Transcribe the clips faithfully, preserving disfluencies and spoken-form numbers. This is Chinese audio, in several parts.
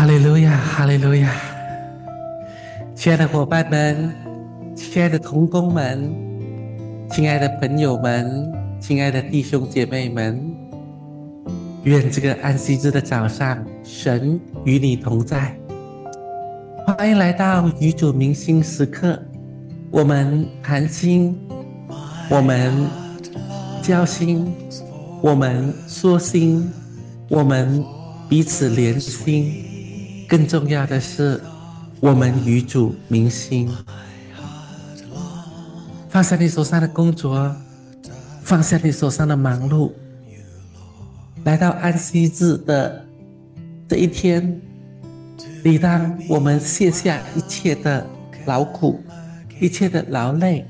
哈利路亚，哈利路亚！亲爱的伙伴们，亲爱的同工们，亲爱的朋友们，亲爱的弟兄姐妹们，愿这个安息日的早上，神与你同在。欢迎来到与主明心时刻，我们谈心，我们交心，我们说心，我们彼此连心。更重要的是，我们与主明心。放下你手上的工作，放下你手上的忙碌，来到安息日的这一天，理当我们卸下一切的劳苦，一切的劳累，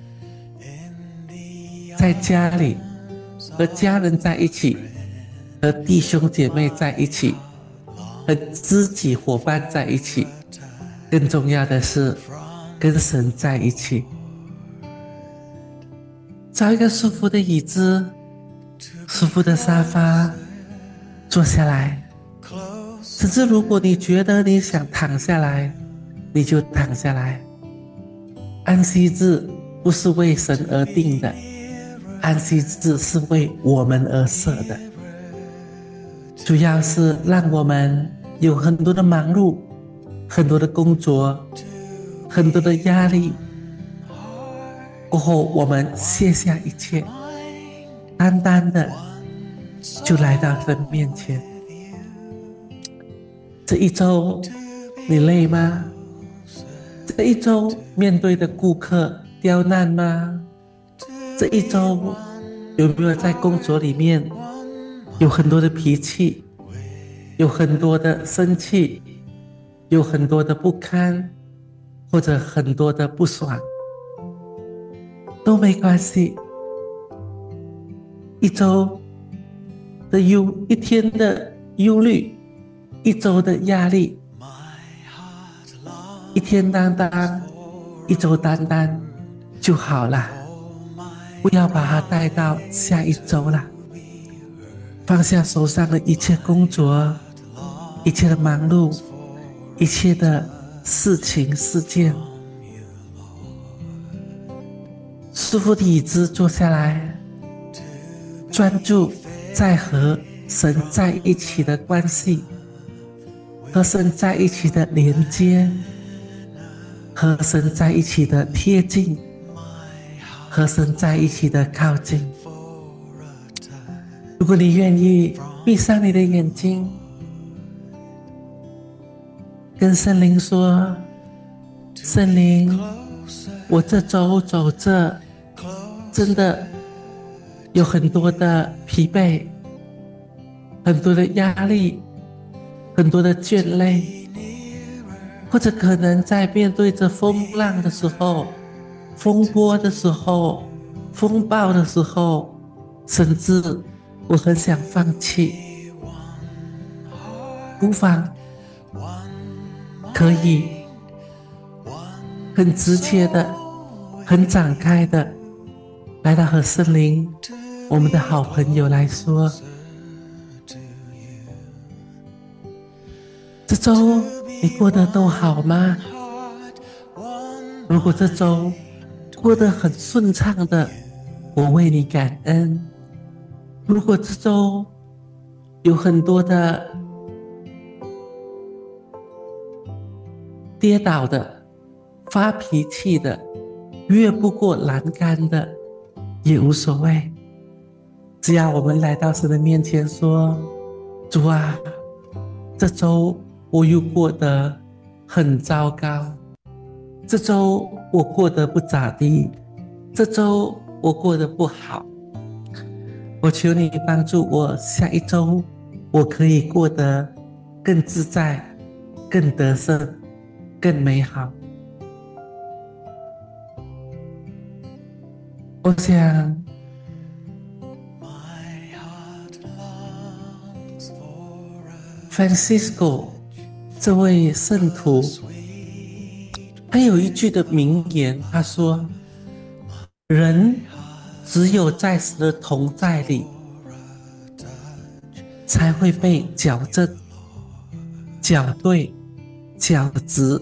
在家里和家人在一起，和弟兄姐妹在一起，和知己伙伴在一起，更重要的是跟神在一起。找一个舒服的椅子，舒服的沙发，坐下来。甚至如果你觉得你想躺下来，你就躺下来。安息日不是为神而定的，安息日是为我们而设的，主要是让我们有很多的忙碌，很多的工作，很多的压力，过后我们卸下一切，单单的就来到神面前。这一周你累吗？这一周面对的顾客刁难吗？这一周有没有在工作里面有很多的脾气，有很多的生气，有很多的不堪，或者很多的不爽，都没关系。一周的忧，一天的忧虑，一周的压力，一天当当，一周当当就好了，不要把它带到下一周了。放下手上的一切工作，一切的忙碌，一切的事情事件，舒服的椅子坐下来，专注在和神在一起的关系，和神在一起的连接，和神在一起的贴近，和神在一起的靠近。如果你愿意，闭上你的眼睛，跟圣灵说：圣灵，我这周走着真的有很多的疲惫，很多的压力，很多的倦累，或者可能在面对着风浪的时候，风波的时候，风暴的时候，甚至我很想放弃。不妨可以很直接的，很展开的来到和圣灵，我们的好朋友来说：这周你过得都好吗？如果这周过得很顺畅的，我为你感恩。如果这周有很多的跌倒的，发脾气的，越不过栏杆的，也无所谓。只要我们来到神的面前说：主啊，这周我又过得很糟糕，这周我过得不咋地，这周我过得不好，我求你帮助我，下一周我可以过得更自在，更得胜，更美好。我想Francisco 这位圣徒，他有一句的名言，他说：人只有在神的同在里，才会被矫正、矫对， 脚直，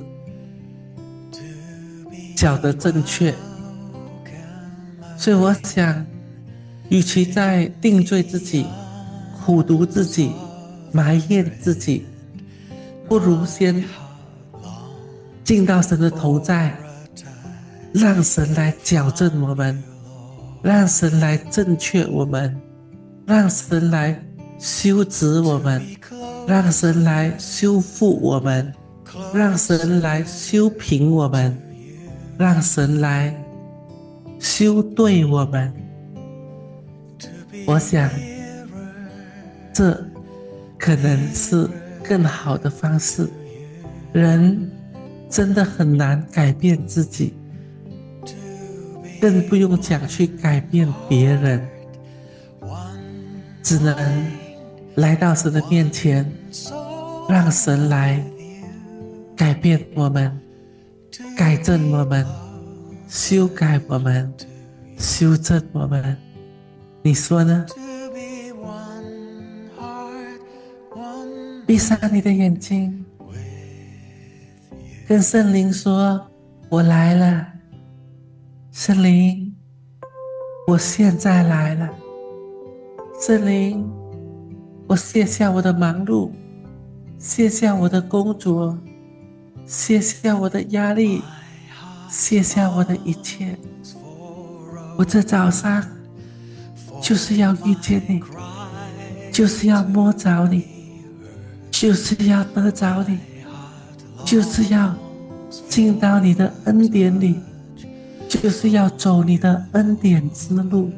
脚的正确。所以我想，与其在定罪自己、苦毒自己、埋怨自己，不如先进到神的同在，让神来矫正我们，让神来正确我们，让神来修直我们，让神来修复我们，让神来修平我们，让神来修对我们。我想这可能是更好的方式。人真的很难改变自己，更不用讲去改变别人，只能来到神的面前，让神来改变我们，改正我们，修改我们，修正我们。你说呢？闭上你的眼睛，跟圣灵说：我来了，圣灵，我现在来了。圣灵，我卸下我的忙碌，卸下我的工作，卸下我的压力，卸下我的一切。我这早上就是要遇见你，就是要摸着你，就是要得着你，就是要进到你的恩典里，就是要走你的恩典之路。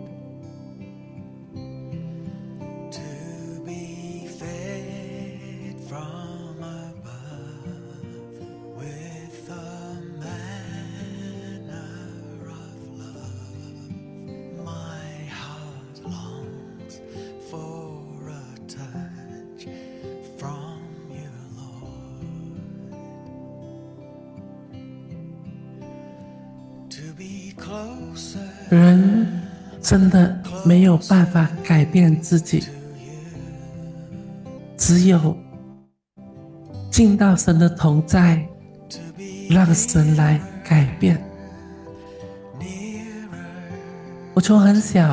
人真的没有办法改变自己，只有进到神的同在，让神来改变。我从很小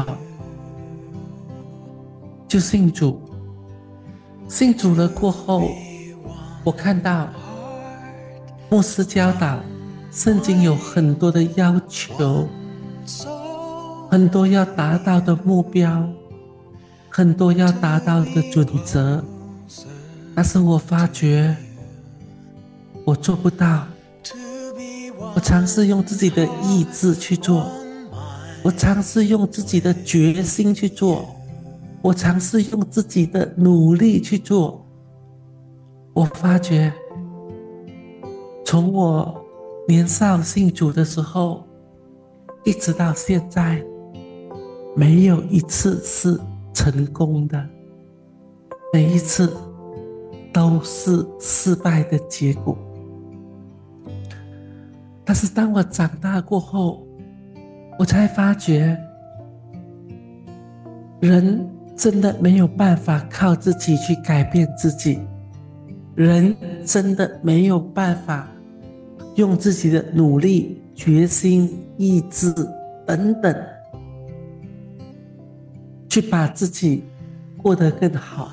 就信主，信主了过后，我看到牧师教导圣经有很多的要求，很多要达到的目标，很多要达到的准则，但是我发觉我做不到。我尝试用自己的意志去做，我尝试用自己的决心去做，我尝试用自己的努力去做。我发觉从我年少信主的时候一直到现在，没有一次是成功的，每一次都是失败的结果。但是当我长大过后，我才发觉人真的没有办法靠自己去改变自己，人真的没有办法用自己的努力、决心、意志等等去把自己过得更好。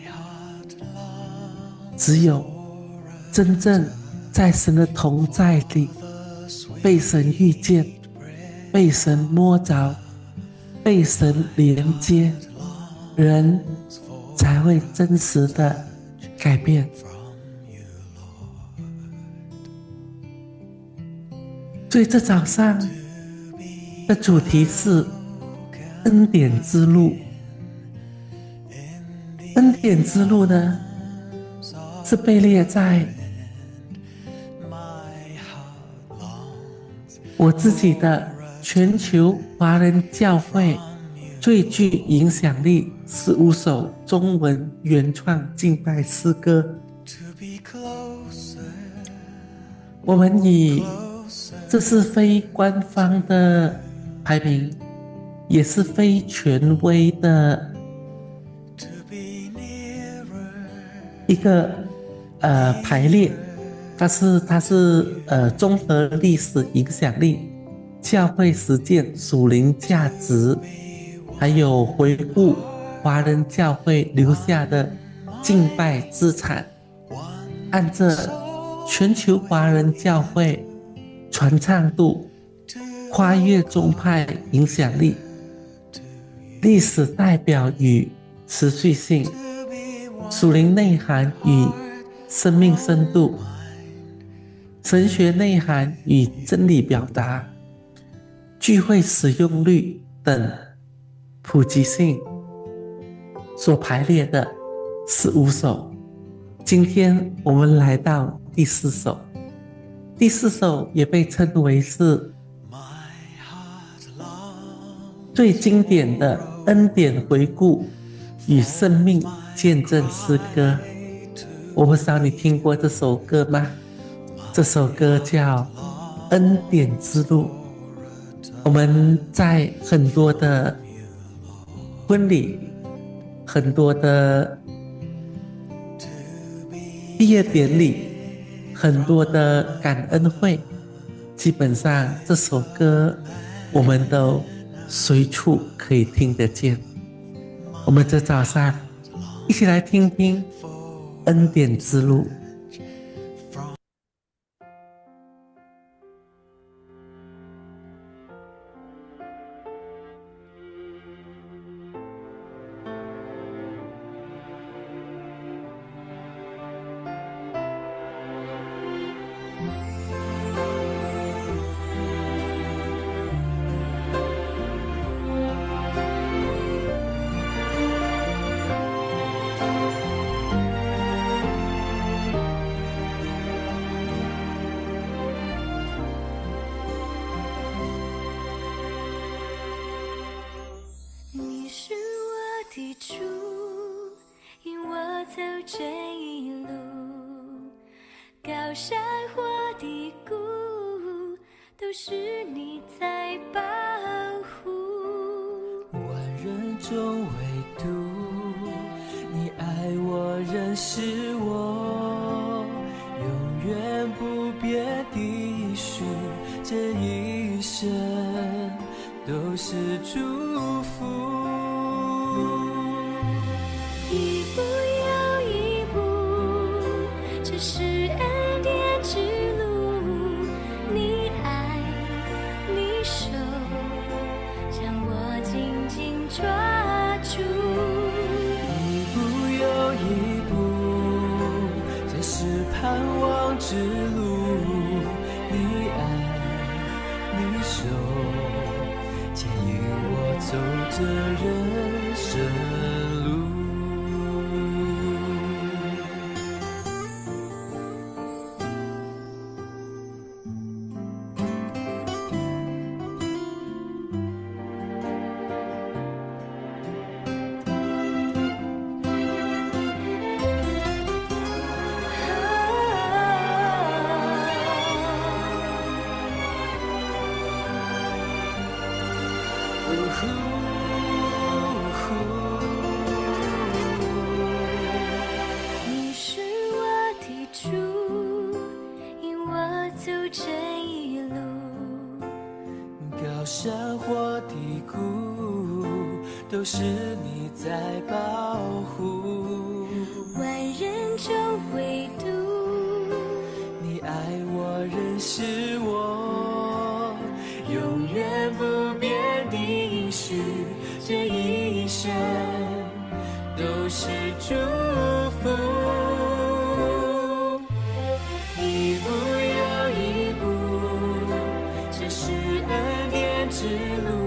只有真正在神的同在里，被神遇见，被神摸着，被神连接，人才会真实的改变。所以这早上的主题是恩典之路。恩典之路呢，是被列在我自己的全球华人教会最具影响力十五首中文原创敬拜诗歌。我们以这是非官方的排名，也是非权威的一个呃排列， 但是它是呃综合历史影响力、教会实践属灵价值，还有回顾华人教会留下的敬拜资产，按着全球华人教会传唱度、跨越宗派影响力、历史代表与持续性、属灵内涵与生命深度、神学内涵与真理表达、聚会使用率等普及性所排列的十五首。今天我们来到第四首，第四首也被称为是最经典的恩典回顾与生命见证诗歌。我不知道你听过这首歌吗？这首歌叫《恩典之路》。我们在很多的婚礼、很多的毕业典礼、很多的感恩会，基本上这首歌我们都随处可以听得见。我们这早上一起来听听恩典之路。 都是你在保护，万人中唯独你爱我，认识我，永远不变的应许，这一生都是祝福，一步又一步，这是恩典之路。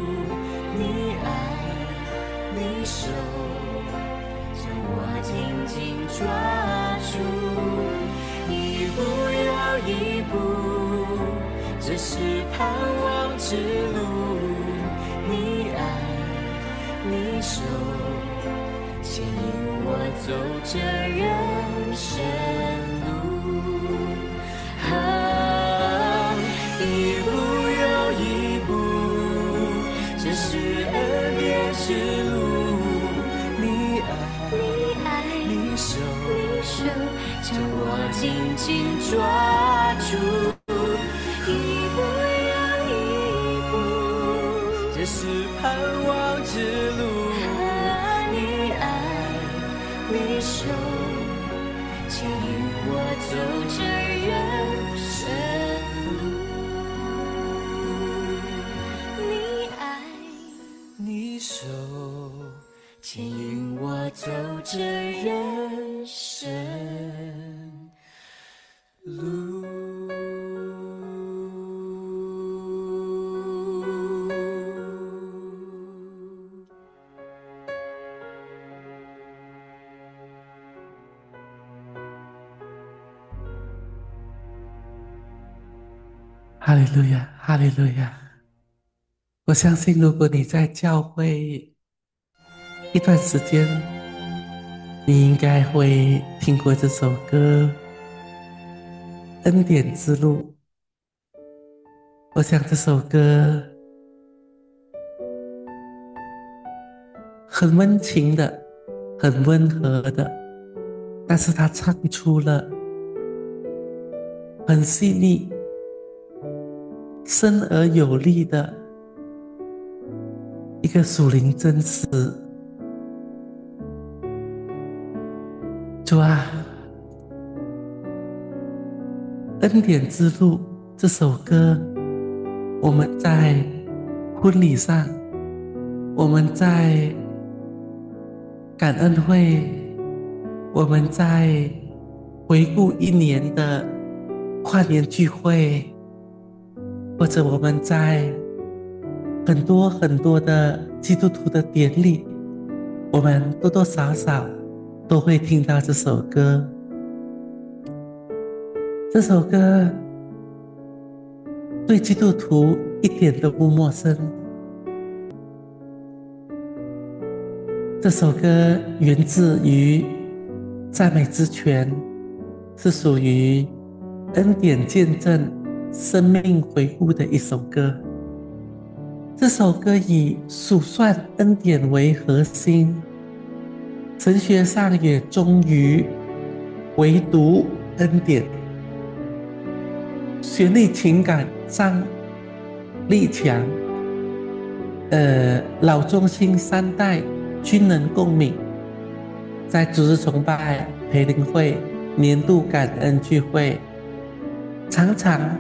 手将我紧紧抓住，一步又一步，这是盼望之路。你爱，你手牵引我走这人生路，啊，一步又一步，这是恩典之路。你爱，你手手将我紧紧抓住，一步又一步，这是盼望之路。你爱，你手，牵引我走这人生路。你爱，你手，牵引我走这人生路。 哈利路亚，哈利路亚！我相信，如果你在教会一段时间，你应该会听过这首歌《恩典之路》。我想这首歌很温情的，很温和的，但是它唱出了很细腻、深而有力的一个属灵真实。主啊，恩典之路这首歌，我们在婚礼上，我们在感恩会，我们在回顾一年的跨年聚会，或者我们在很多很多的基督徒的典礼，我们多多少少都会听到这首歌。这首歌对基督徒一点都不陌生。这首歌源自于赞美之泉，是属于恩典见证生命回顾的一首歌。这首歌以数算恩典为核心，神学上也忠于唯独恩典，旋律情感上力强，呃，老中青三代均能共鸣。在主日崇拜、培灵会、年度感恩聚会，常常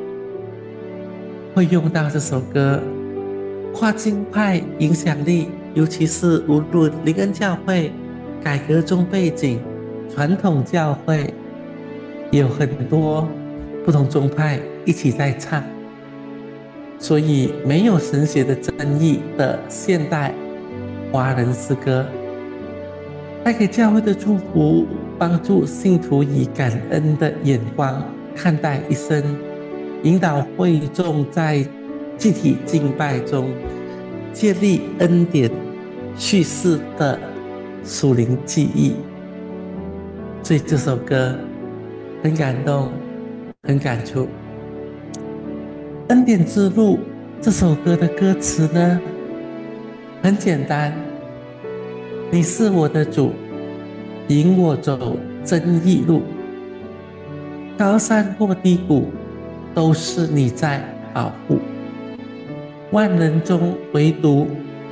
会用到这首歌。跨境派影响力，尤其是无论灵恩教会、改革中背景、传统教会，有很多不同宗派一起在唱，所以没有神学的争议的现代华人诗歌，带给教会的祝福，帮助信徒以感恩的眼光看待一生，引导会众在集体敬拜中建立恩典叙事的属灵记忆。所以这首歌很感动，很感触。恩典之路这首歌的歌词呢，很简单，你是我的主，引我走真义路，高山或低谷都是你在保护，万人中唯独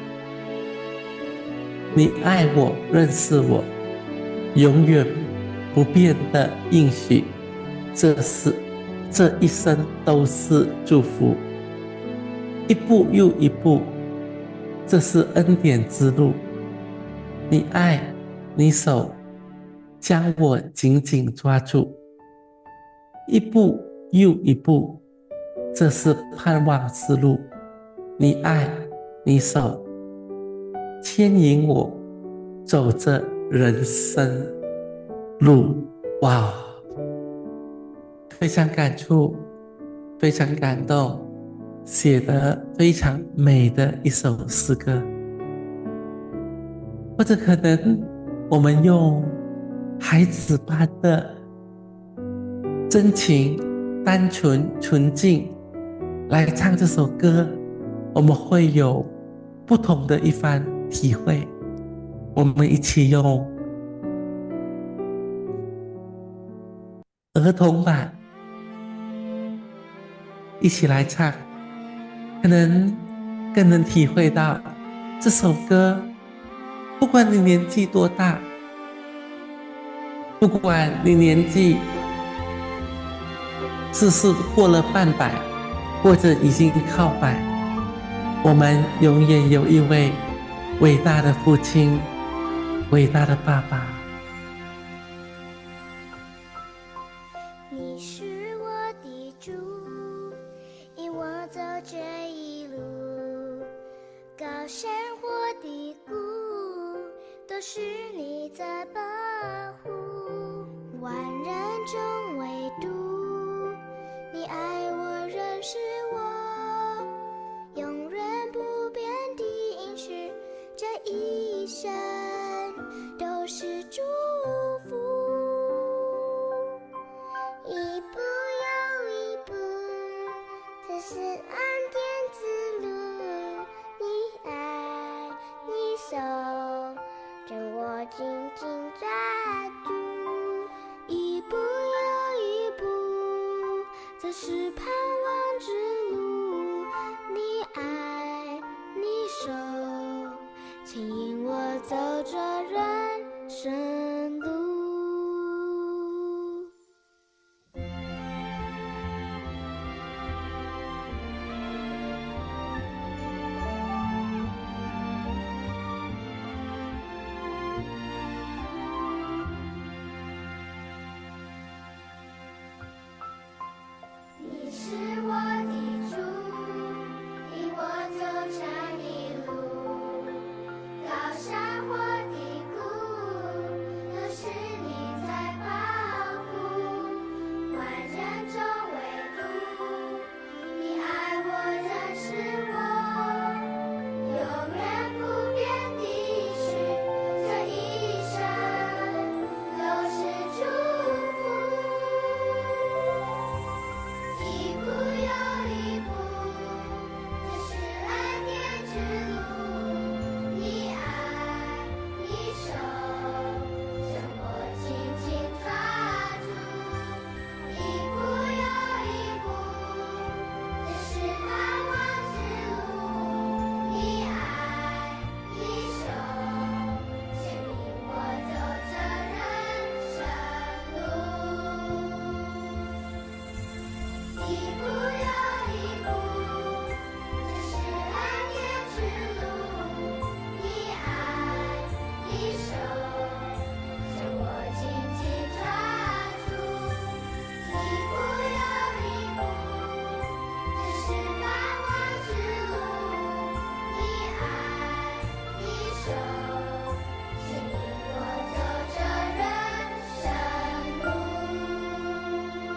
你爱我，认识我，永远不变的应许，这是这一生都是祝福，一步又一步，这是恩典之路，你爱，你手将我紧紧抓住，一步又一步，这是盼望之路，你爱，你手牵引我走着人生路。哇，非常感触，非常感动，写得非常美的一首诗歌。或者可能我们用孩子般的真情、单纯、纯净来唱这首歌，我们会有不同的一番体会。我们一起用儿童版，一起来唱，可能更能体会到这首歌，不管你年纪多大，不管你年纪是是过了半百，或者已经靠百，我们永远有一位伟大的父亲，伟大的爸爸。 你是我的主，引我走这一路，高山或低谷，都是你在保护。万人中唯独你爱我，认识我，永远不变的应许，这一生都是祝福。一步又一步，这是恩典之路，你爱你手将我紧紧抓住。一步又一步，这是盼望之路，你爱你手牵引我走这人生路。你是我的主，引我走这一路，高山或低谷，都是你在保护。万人中唯独你爱我，认识我，永远不变的许，这一生都是祝福。一步又一步，这是恩典之路，你爱你手将我紧紧抓住。一步又一步，这是盼望之路，你爱你手牵引我走这人生路。一步又一步，这是恩典之路，你爱你手将我紧紧抓住。一步又一步，这是盼望之路，你爱你手牵引我走这人生路。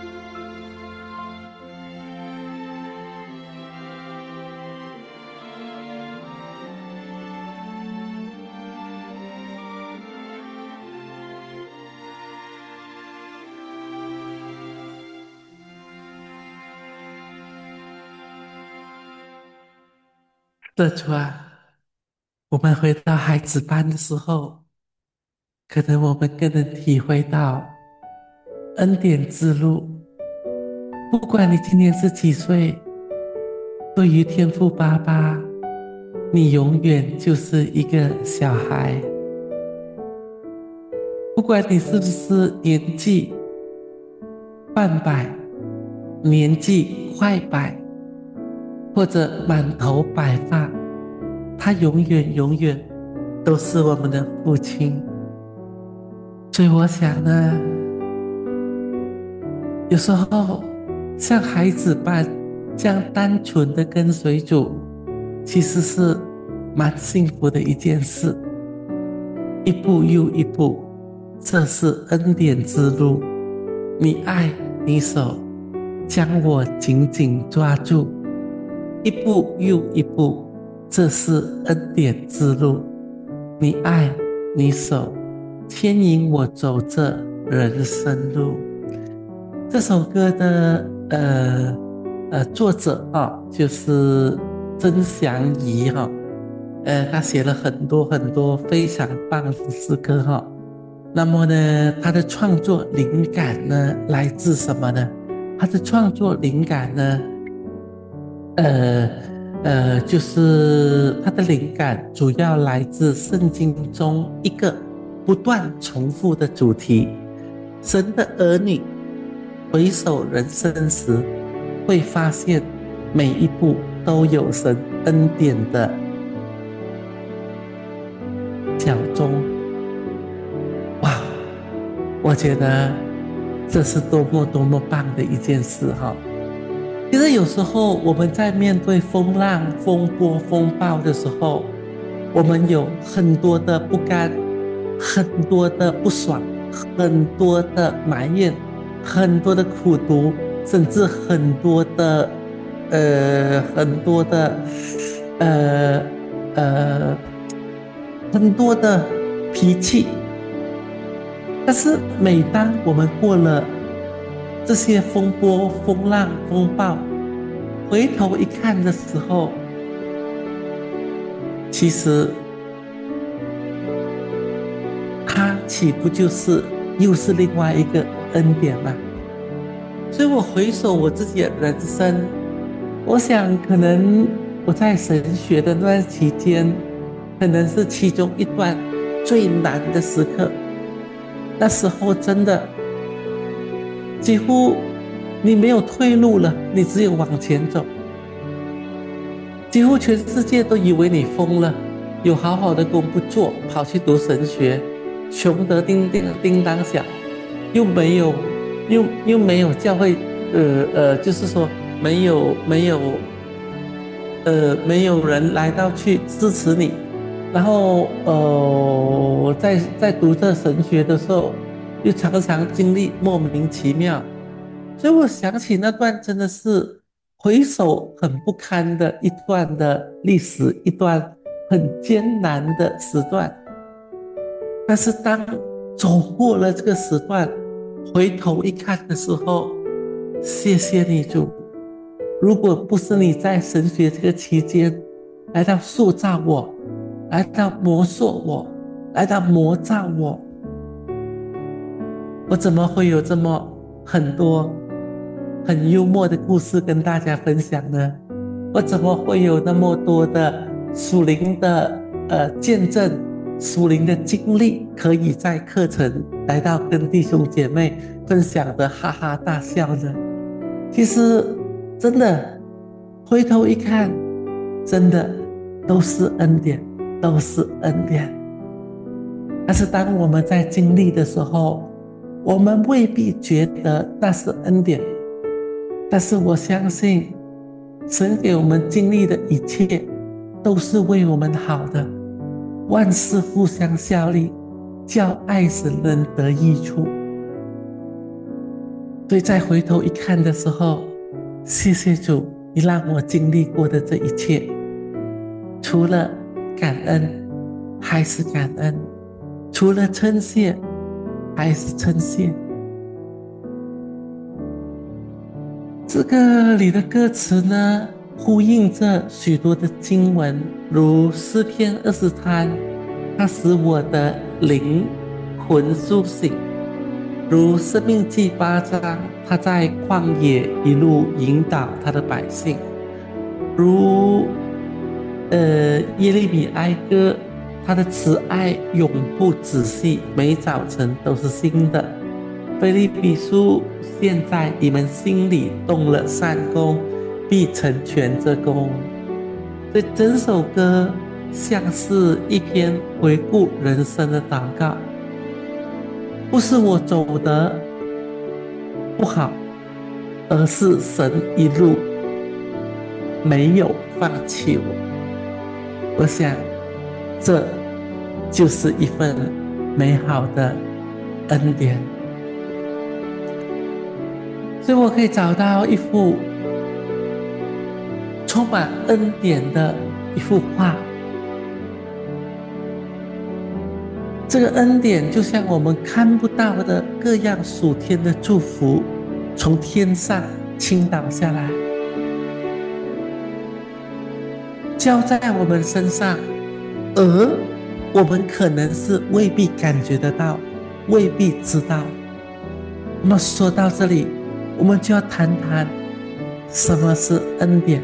这主啊，我们回到孩子班的时候，可能我们更能体会到恩典之路。不管你今年是几岁，对于天父爸爸，你永远就是一个小孩。不管你是不是年纪半百，年纪快百，或者满头白发，他永远永远都是我们的父亲。所以我想呢，有时候像孩子般这样单纯的跟随主，其实是蛮幸福的一件事。一步又一步，这是恩典之路，你爱你手将我紧紧抓住。一步又一步，这是恩典之路，你爱你手牵引我走这人生路。这首歌的呃呃作者啊，就是曾祥仪哈、呃，他写了很多很多非常棒的诗歌哈、 那么呢，他的创作灵感呢，来自什么呢？他的创作灵感呢，呃呃，就是他的灵感主要来自圣经中一个不断重复的主题：神的儿女回首人生时，会发现每一步都有神恩典的脚踪。哇，我觉得这是多么多么棒的一件事哈！其实有时候我们在面对风浪、风波、风暴的时候，我们有很多的不甘，很多的不爽，很多的埋怨，很多的苦毒，甚至很多的呃很多的呃呃很多的脾气。但是每当我们过了这些风波、风浪、风暴，回头一看的时候，其实它岂不就是又是另外一个恩典吗？所以我回首我自己的人生，我想可能我在神学的那段期间，可能是其中一段最难的时刻。那时候真的几乎你没有退路了，你只有往前走。几乎全世界都以为你疯了，有好好的工不做，跑去读神学，穷得叮叮叮当响，又没有又又没有教会，呃呃，就是说没有没有呃没有人来到去支持你。然后呃我在在读这神学的时候，又常常经历莫名其妙，所以我想起那段真的是回首很不堪的一段的历史，一段很艰难的时段。但是当走过了这个时段，回头一看的时候，谢谢你主，如果不是你在神学这个期间来到塑造我，来到磨塑我，来到磨造我，我怎么会有这么很多很幽默的故事跟大家分享呢？我怎么会有那么多的属灵的呃见证、属灵的经历，可以在课程来到跟弟兄姐妹分享的哈哈大笑呢？其实真的回头一看，真的都是恩典，都是恩典。但是当我们在经历的时候，我们未必觉得那是恩典，但是我相信神给我们经历的一切都是为我们好的，万事互相效力，叫爱使人得益处。所以在回头一看的时候，谢谢主，你让我经历过的这一切，除了感恩还是感恩，除了称谢还是称谢。这个里的歌词呢，呼应着许多的经文，如诗篇二十三，它使我的灵魂苏醒；如申命记八章，他在旷野一路引导他的百姓；如呃耶利米哀歌，他的慈爱永不止息，每早晨都是新的。腓立比书，现在你们心里动了善功，必成全这功。所以整首歌像是一篇回顾人生的祷告，不是我走得不好，而是神一路没有放弃我。我想这就是一份美好的恩典。所以我可以找到一幅充满恩典的一幅画。这个恩典就像我们看不到的各样属天的祝福，从天上倾倒下来，浇在我们身上，而我们可能是未必感觉得到， 未必知道。那么说到这里，我们就要谈谈什么是恩典。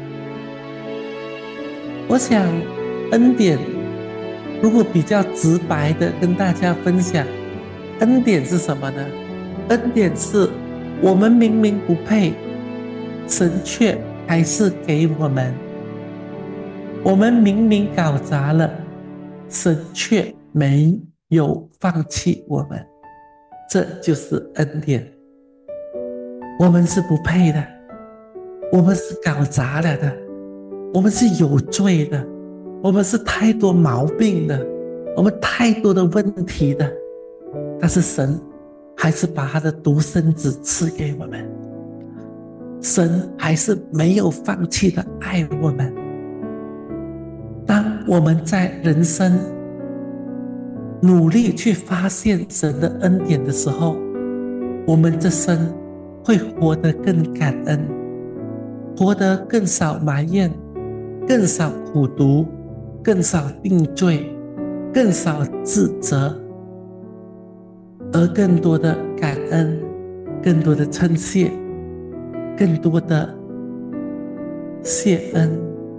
我想恩典如果比较直白的跟大家分享，恩典是什么呢？恩典是我们明明不配，神却还是给我们。我们明明搞砸了，神却没有放弃我们，这就是恩典。我们是不配的，我们是搞砸了的，我们是有罪的，我们是太多毛病的，我们太多的问题的，但是神还是把他的独生子赐给我们，神还是没有放弃的爱我们。当我们在人生努力去发现神的恩典的时候，我们这生会活得更感恩，活得更少埋怨，更少苦毒，更少定罪，更少自责，而更多的感恩，更多的称谢，更多的谢恩。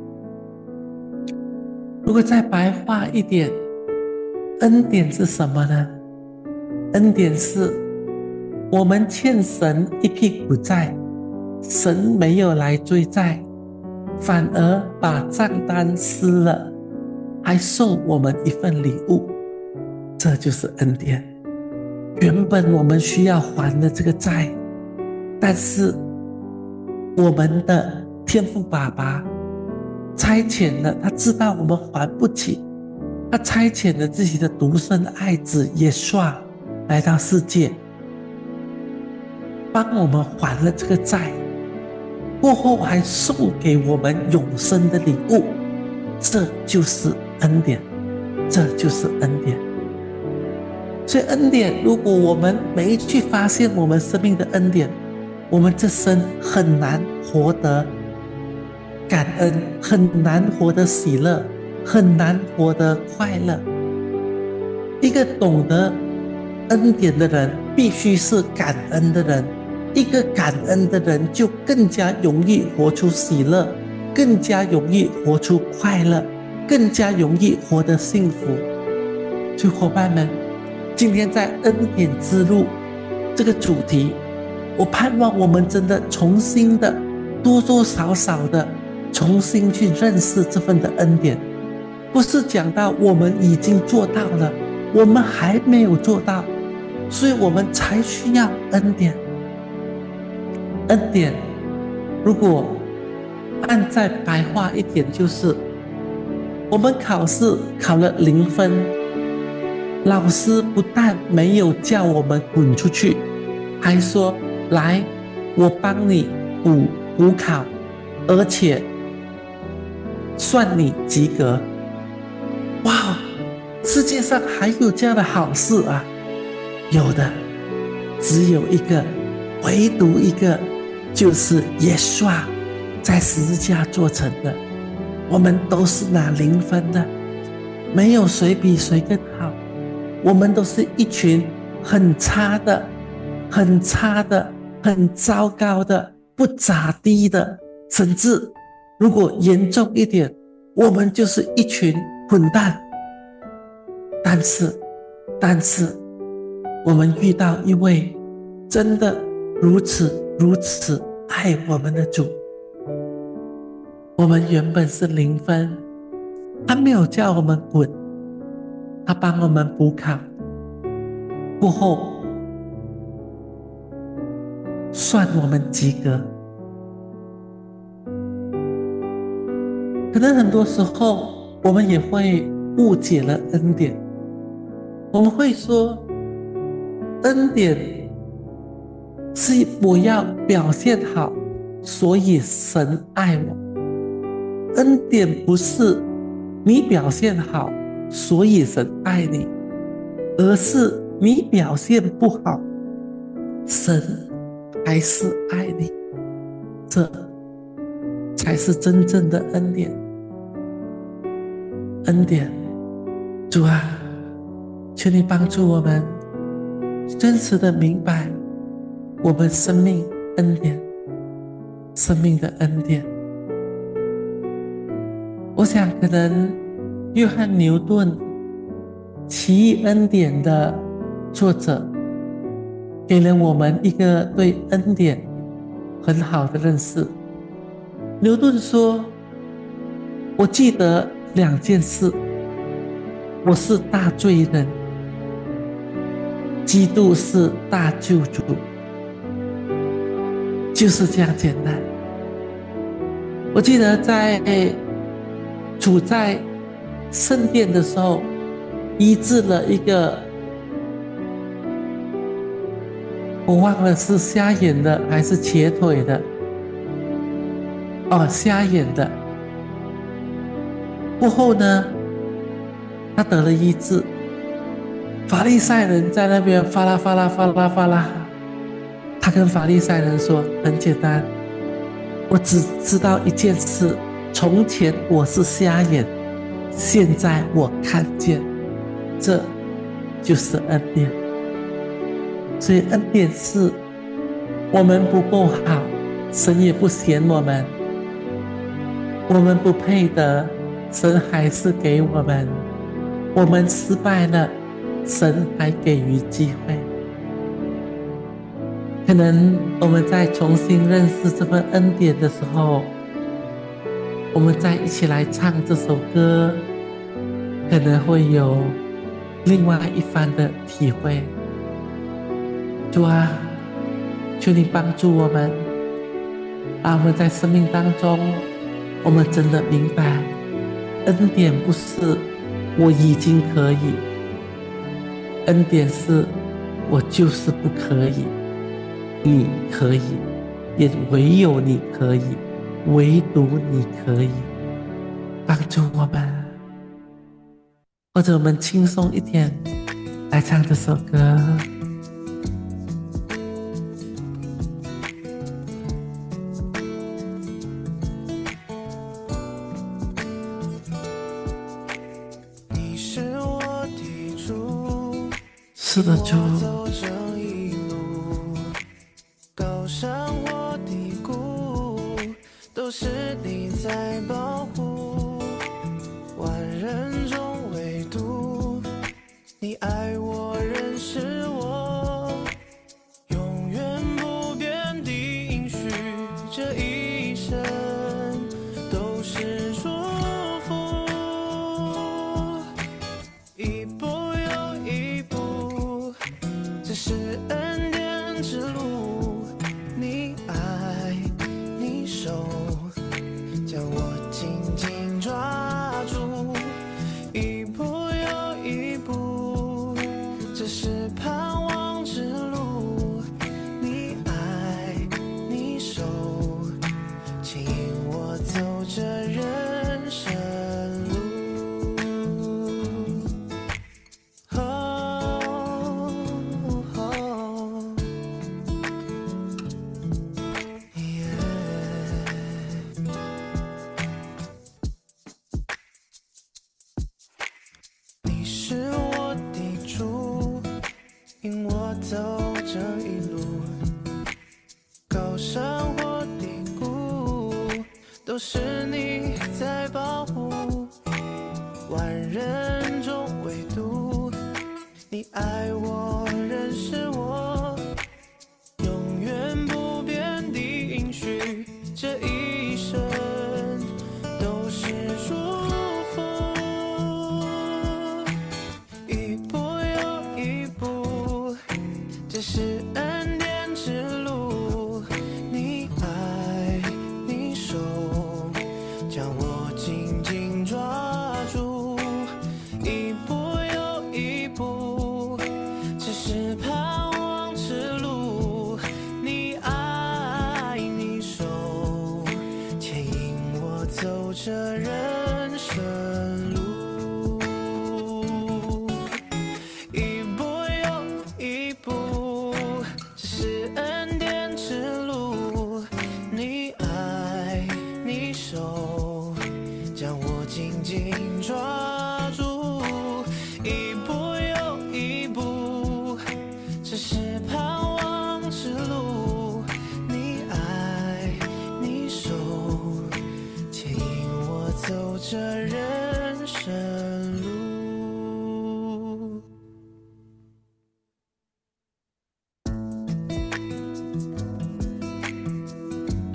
如果再白话一点，恩典是什么呢？恩典是我们欠神一屁股债，神没有来追债，反而把账单撕了，还送我们一份礼物，这就是恩典。原本我们需要还的这个债，但是我们的天父爸爸差遣了，他知道我们还不起，他差遣了自己的独生爱子耶稣来到世界，帮我们还了这个债，过后还送给我们永生的礼物，这就是恩典，这就是恩典。所以恩典，如果我们没去发现我们生命的恩典，我们这生很难活得感恩，很难活得喜乐，很难活得快乐。一个懂得恩典的人必须是感恩的人，一个感恩的人就更加容易活出喜乐，更加容易活出快乐，更加容易活得幸福。所以伙伴们，今天在恩典之路这个主题，我盼望我们真的重新的多多少少的重新去认识这份的恩典，不是讲到我们已经做到了，我们还没有做到，所以我们才需要恩典。恩典如果按再白话一点，就是我们考试考了零分，老师不但没有叫我们滚出去，还说来我帮你补补考，而且算你及格。哇，世界上还有这样的好事啊？有的，只有一个，唯独一个，就是耶稣在十字架做成的。我们都是拿零分的，没有谁比谁更好，我们都是一群很差的很差的很糟糕的不咋地的，甚至如果严重一点，我们就是一群混蛋。但是但是我们遇到一位真的如此如此爱我们的主。我们原本是零分，他没有叫我们滚，他帮我们补考，过后算我们及格。可能很多时候我们也会误解了恩典，我们会说恩典是我要表现好，所以神爱我。恩典不是你表现好，所以神爱你，而是你表现不好，神还是爱你，这才是真正的恩典。恩典，主啊，求你帮助我们真实的明白我们生命恩典，生命的恩典。我想可能约翰牛顿奇异恩典的作者给了我们一个对恩典很好的认识。牛顿说，我记得两件事，我是大罪人，基督是大救主，就是这样简单。我记得在主在圣殿的时候医治了一个，我忘了是瞎眼的还是瘸腿的，哦，瞎眼的。过后呢，他得了医治，法利赛人在那边发啦发啦发啦发啦，他跟法利赛人说，很简单，我只知道一件事，从前我是瞎眼，现在我看见，这就是恩典。所以恩典是我们不够好，神也不嫌我们，我们不配得，神还是给我们，我们失败了，神还给予机会。可能我们在重新认识这份恩典的时候，我们再一起来唱这首歌，可能会有另外一番的体会。主啊，求你帮助我们，让我们在生命当中，我们真的明白，恩典不是我已经可以，恩典是我就是不可以，你可以，也唯有你可以，唯独你可以帮助我们。或者我们轻松一点来唱这首歌。是的，主。 高山或低谷，都是你在保护。万人中唯独你爱我，认识我，永远不变的应许，这一生都是祝福。一步又一步，这是恩典之路，你爱你手将我紧紧抓住，一步又一步，这是盼望之路，你爱你手牵引我走这人生路。你是我的主，引我走这一路，高山或低谷，都是你在保护。万人中唯独你爱我，认识我，永远不变的应许，这一生都是祝福。一步又一步，这是恩典之路，你爱你手将我紧紧抓住，一步又一步，这是盼望之路，你爱你手牵引我走这人生路，一步又一步，这是恩典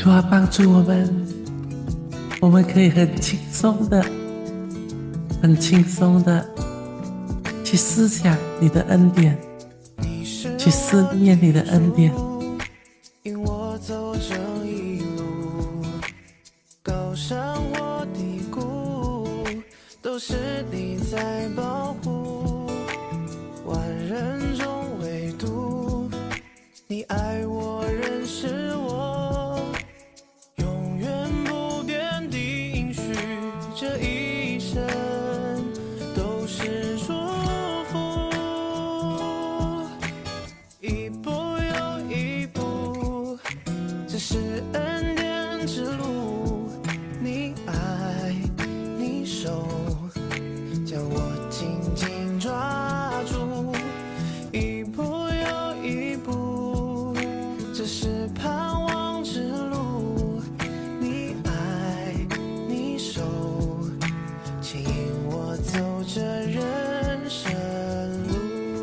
主啊，帮助我们，我们可以很轻松的很轻松的去思想你的恩典，去思念你的恩典。 引我走这一路，高山或低谷，都是你在保护。万人中唯独你爱我，认识我，永远不变的应许，这一生都是祝福。一步又一步，这是恩典之路，你爱你手将我紧紧抓住，一步又一步，这是盼望之路，你爱你手牵引我走这人生路。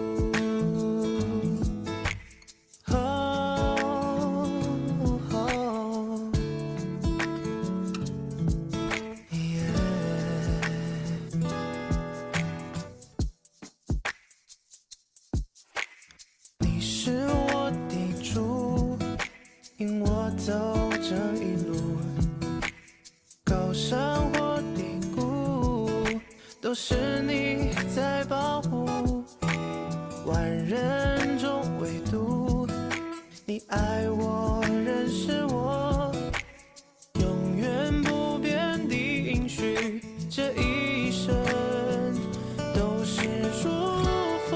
哦哦耶你是我的主，引我走这一路，高山或低谷，都是你在保护。万人中唯独你爱我，认识我，永远不变的应许，这一生都是祝福。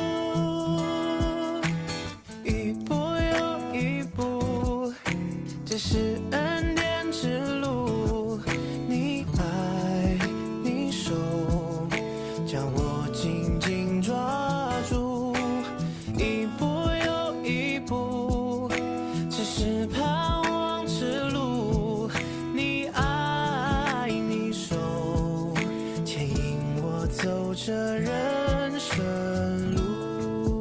一步又一步，这是恩典之路，你爱你手将我紧紧抓住，一步又一步，这是盼望之路，你爱你手牵引我走这人生路，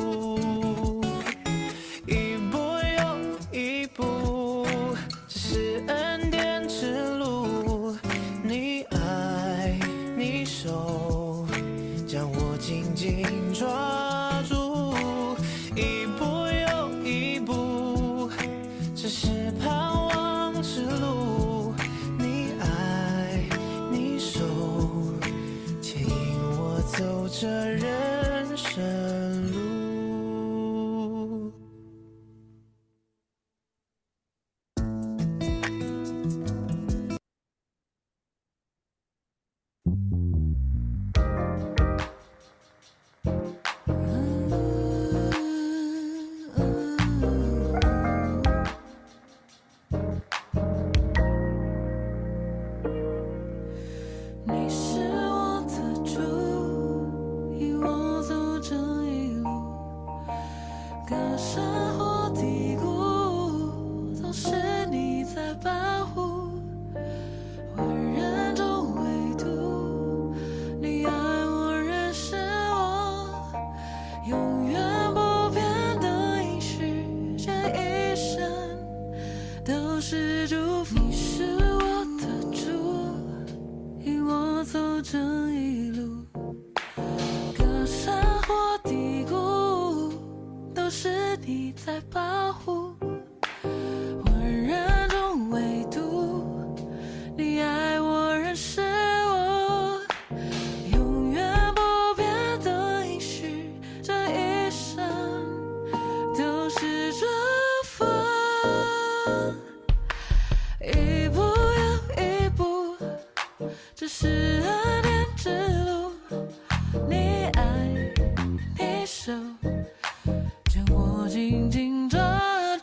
一步又一步，这是恩典之路，你爱你手将我紧紧抓住，一步又一步，这是盼望之路，你爱你手牵引我走这人生路。你是我的主，引我走这一路，高山或低谷，都是你在保护。万人中唯独你爱我，认识我，永远不变的应许，这一生都是祝福。你是我的主，引我走这一路，高山或低谷，都是你在保护。万人中唯独你爱我，认识我，永远不变的应许，这一生都是祝福。一步又一步，这是恩典之路，你爱你手将我紧紧抓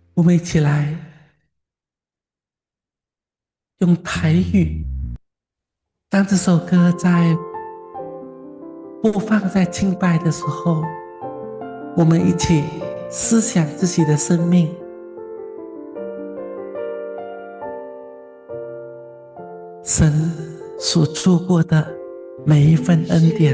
我们一起来用台语，当这首歌在播放在敬拜的时候，我们一起思想自己的生命，神所做过的每一份恩典。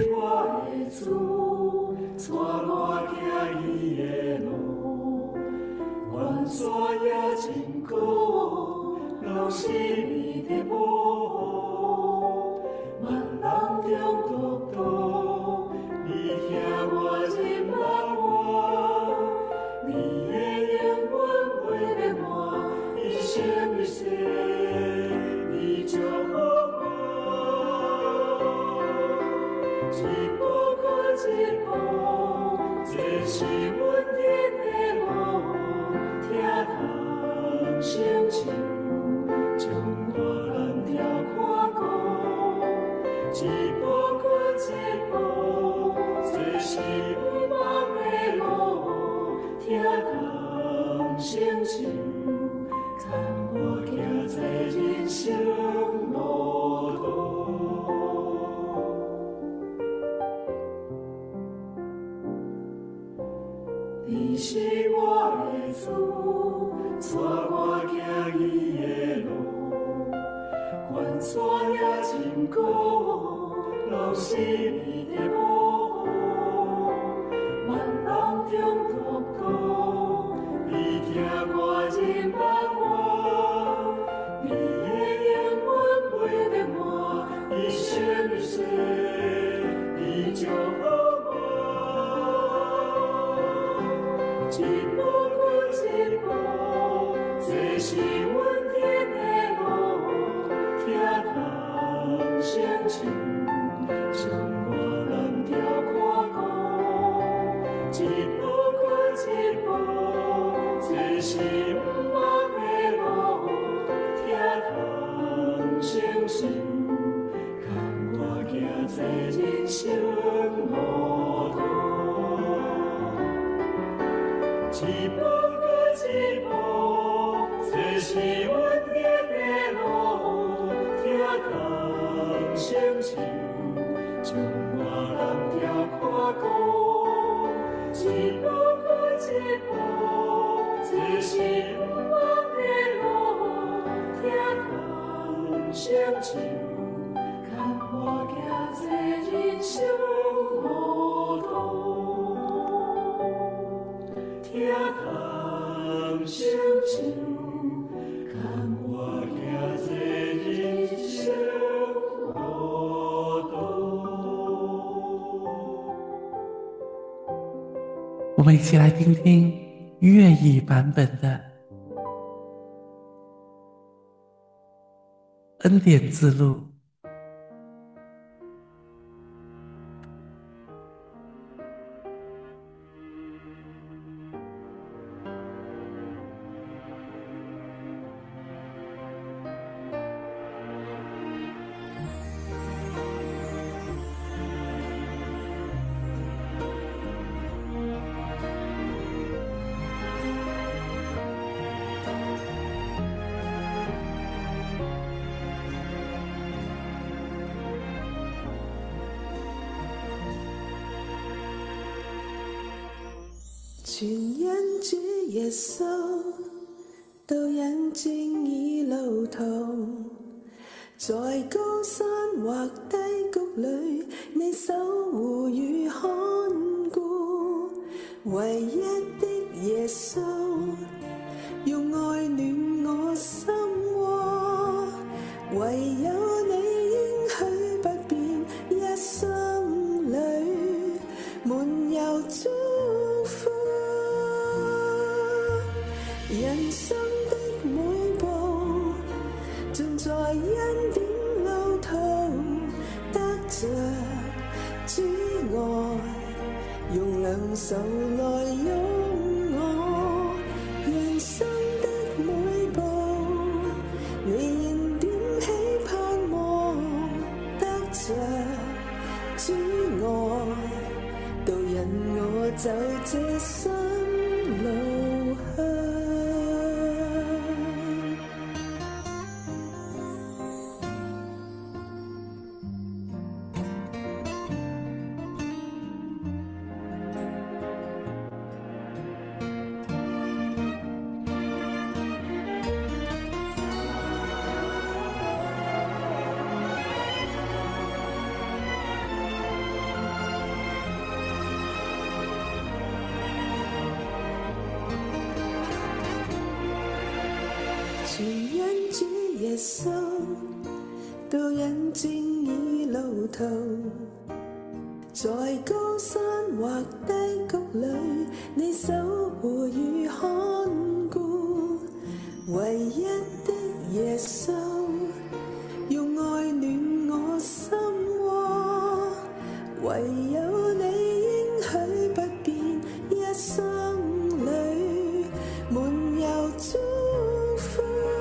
你是我的主，带我行你的路，关山也真高，拢是你的保护。万人中独孤，你听我认捌我，你的永远陪着我，一生一世，你就好。一步过一步，这是阮天的路，听风声唱，将我蓝调看顾。一步过一步，这是毋忘的路，听风声唱，跟我行这人生路途。一步过一步，这是阮行的路，听风声唱，将我蓝调看顾。一步过一步，这是毋忘的路，听风声唱，跟我行这人生路途。听风声唱，看我行这人生路途。 我们一起来听听粤语版本的恩典之路。 全因主耶穌導引正義路途，在高山或低谷裏，你守護與看顧，唯一的耶穌，用愛暖我心窩，唯有你應許不變，一生裏滿有祝福。人生的每步，盡在恩典路途，得着主愛，用兩手來擁我。人生的每步，你仍點起盼望，得着主愛，導引我走這生路向。 耶穌，導引正義路途，在高山或低谷裏，你守護與看顧，唯一的耶穌，用愛暖我心窩，唯有你應許不變，一生裏滿有祝福。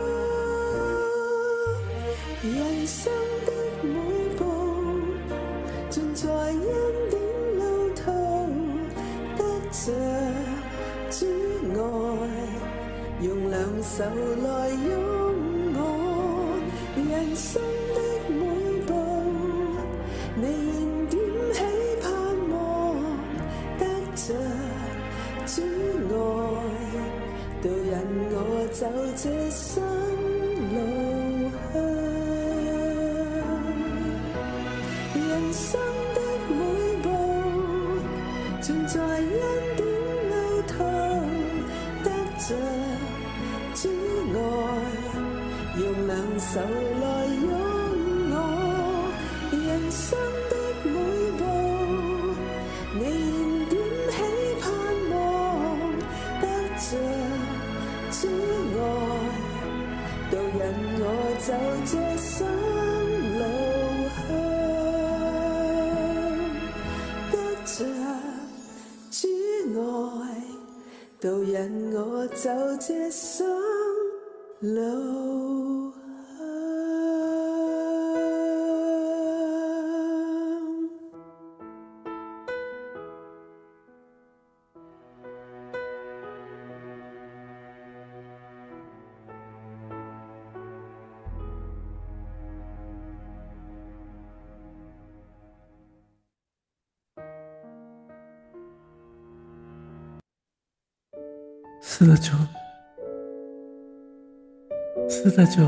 人生的每步盡在恩典路途，得着主愛，用兩手來擁我。人生的每步，你仍點起盼望，得着主愛，導引我走這生路向。人生的每步盡在恩典路途，得着主愛，用兩手來擁我。人生的每步，你仍點起盼望，得着主愛，導引我走這生路向。主愛，導引我走這生路向。 是的，主，是的，主，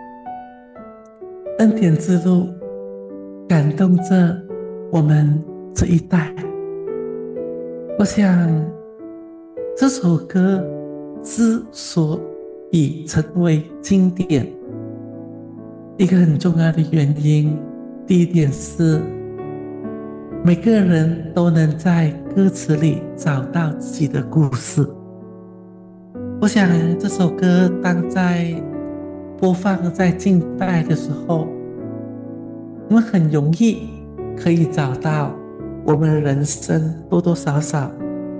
恩典之路感动着我们这一代。我想这首歌之所以成为经典，一个很重要的原因，第一点是每个人都能在歌词里找到自己的故事。我想这首歌当在播放在敬拜的时候，我们很容易可以找到我们的人生多多少少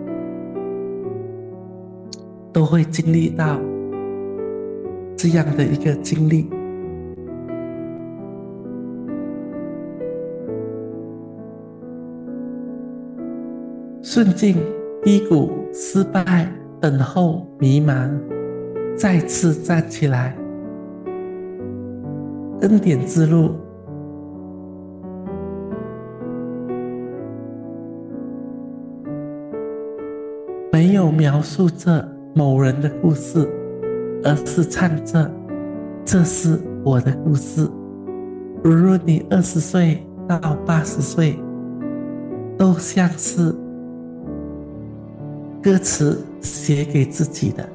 都会经历到这样的一个经历。顺境、低谷、失败、等候、迷茫，再次站起来。恩典之路，没有描述着某人的故事，而是唱着这是我的故事。无论你二十岁到八十岁，都像是歌词写给自己的。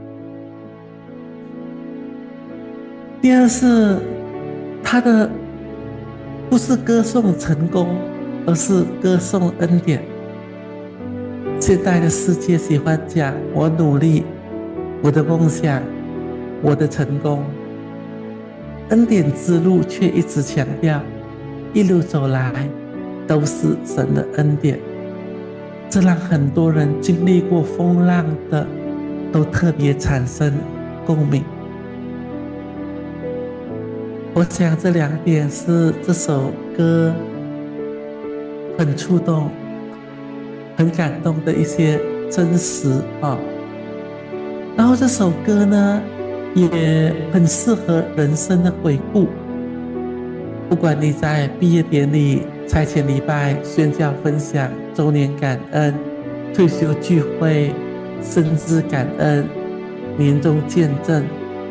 第二是他的不是歌颂成功，而是歌颂恩典。现代的世界喜欢讲我努力，我的梦想，我的成功，恩典之路却一直强调一路走来都是神的恩典。这让很多人经历过风浪的都特别产生共鸣。我想这两点是这首歌很触动、很感动的一些真实啊。然后这首歌呢，也很适合人生的回顾。不管你在毕业典礼、差遣礼拜、宣教分享、周年感恩、退休聚会、生日感恩、年终见证，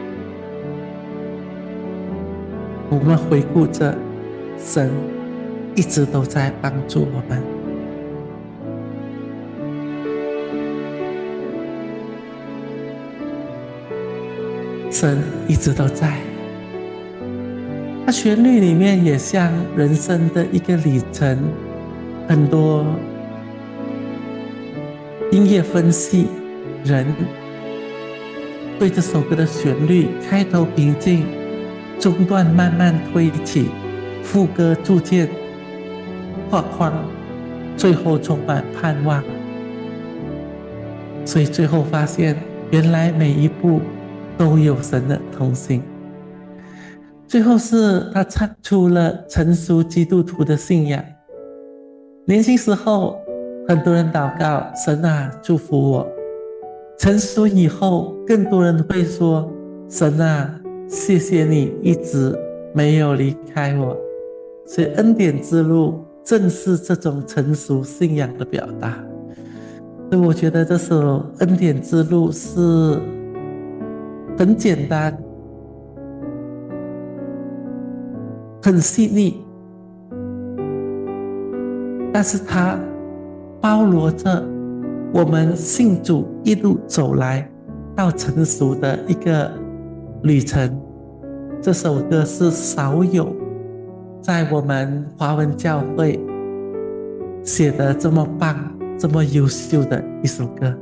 我们回顾着神一直都在帮助我们。神一直都在， 那旋律里面也像人生的一个里程，很多音乐分析人对这首歌的旋律开头平静，中段慢慢推起，副歌逐渐画框，最后充满盼望。所以最后发现，原来每一步都有神的同行。最后是他唱出了成熟基督徒的信仰。年轻时候很多人祷告，神啊祝福我。成熟以后更多人会说，神啊谢谢你一直没有离开我。所以恩典之路正是这种成熟信仰的表达。所以我觉得这首恩典之路是很简单，很细腻，但是它包罗着我们信主一路走来到成熟的一个旅程。这首歌是少有在我们华文教会写得这么棒这么优秀的一首歌。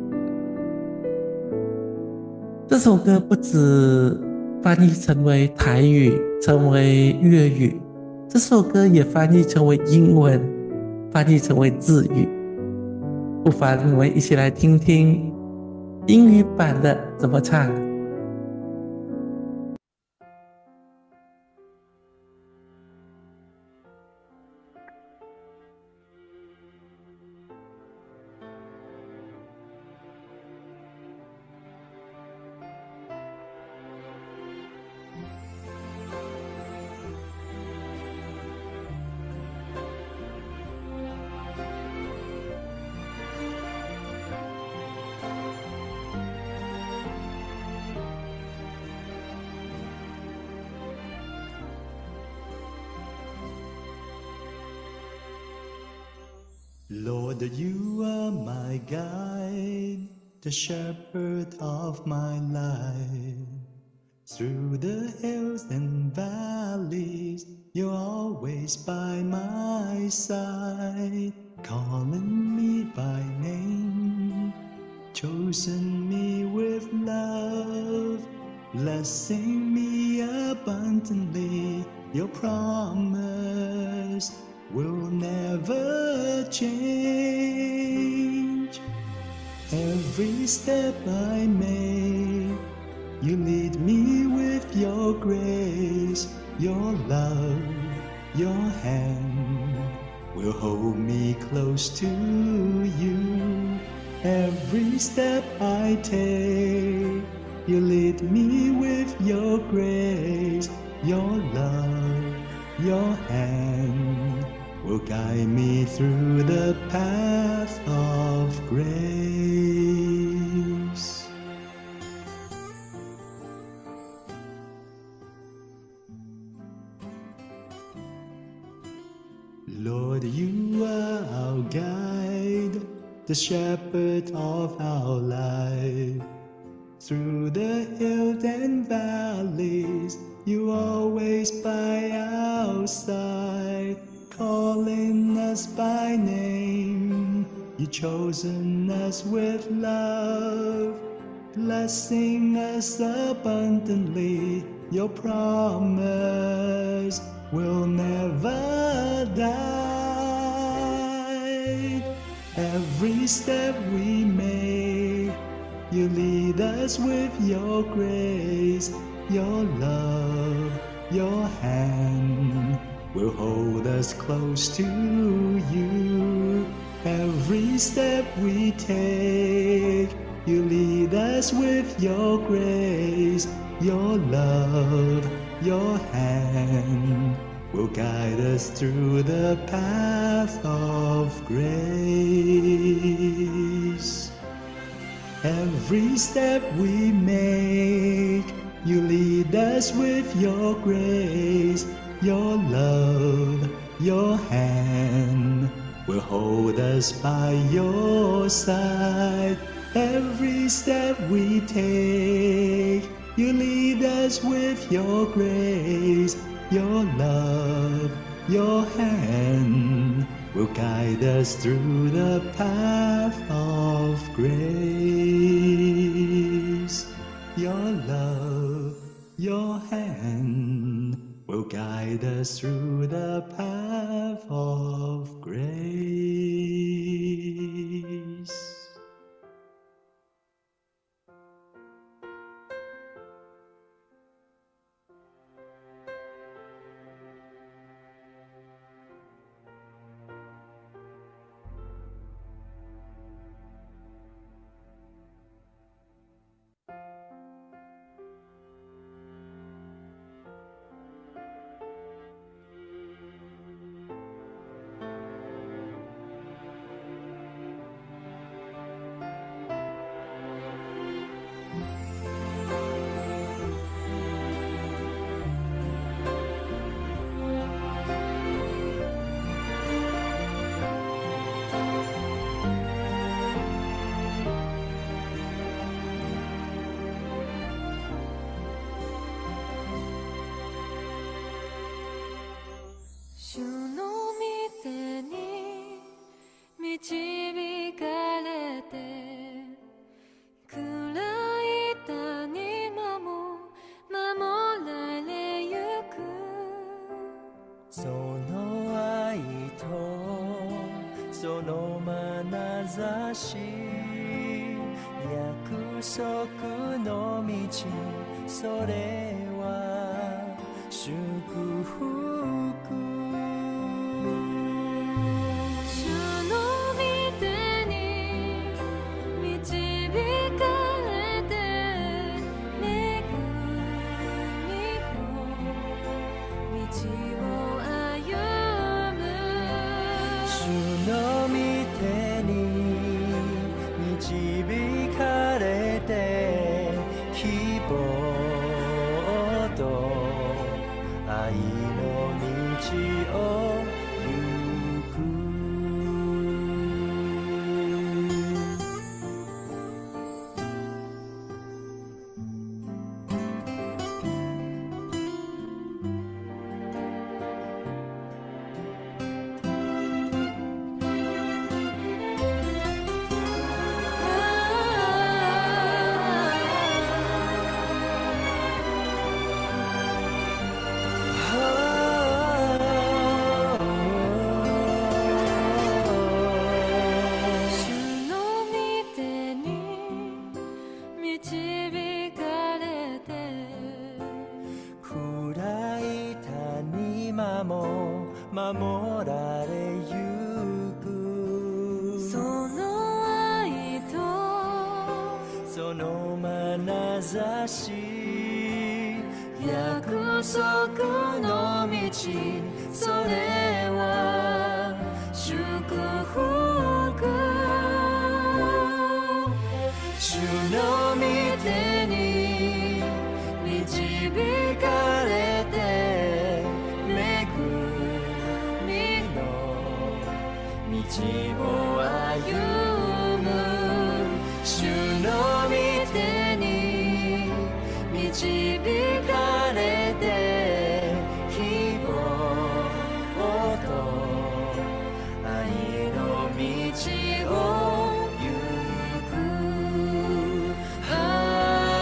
这首歌不止翻译成为台语，成为粤语，这首歌也翻译成为英文，翻译成为日语。不妨我们一起来听听英语版的怎么唱。 Lord, you are my guide, the shepherd of my life. Through the hills and valleys, you're always by my side, calling me by name, chosen me with love, blessing me abundantly. Your promise will never change. Every step I make, you lead me with your grace. Your love, your hand will hold me close to you. Every step I take, you lead me with your grace. Your love, your hand will guide me through the path of grace. Lord, you are our guide, the shepherd of our life. Through the hills and valleys, you always by our side, calling us by name. You chosen us with love, blessing us abundantly. Your promise will never die. Every step we make, you lead us with your grace. Your love, your hand will hold us close to you. Every step we take, you lead us with your grace. Your love, your hand will guide us through the path of grace. Every step we make, you lead us with your grace. Your love, your hand will hold us by your side. Every step we take, You lead us with your grace, your love, your hand will guide us through the path of grace. Your love, your hand will guide us through the path of grace. 主の御手に導かれて暗い谷間も守られゆくその愛とその眼差し約束の道それは祝福守られゆくその愛とその眼差し約束の道それは祝福主の御手に導かれて道を歩む主の御手に導かれて希望と愛の道を行く、あ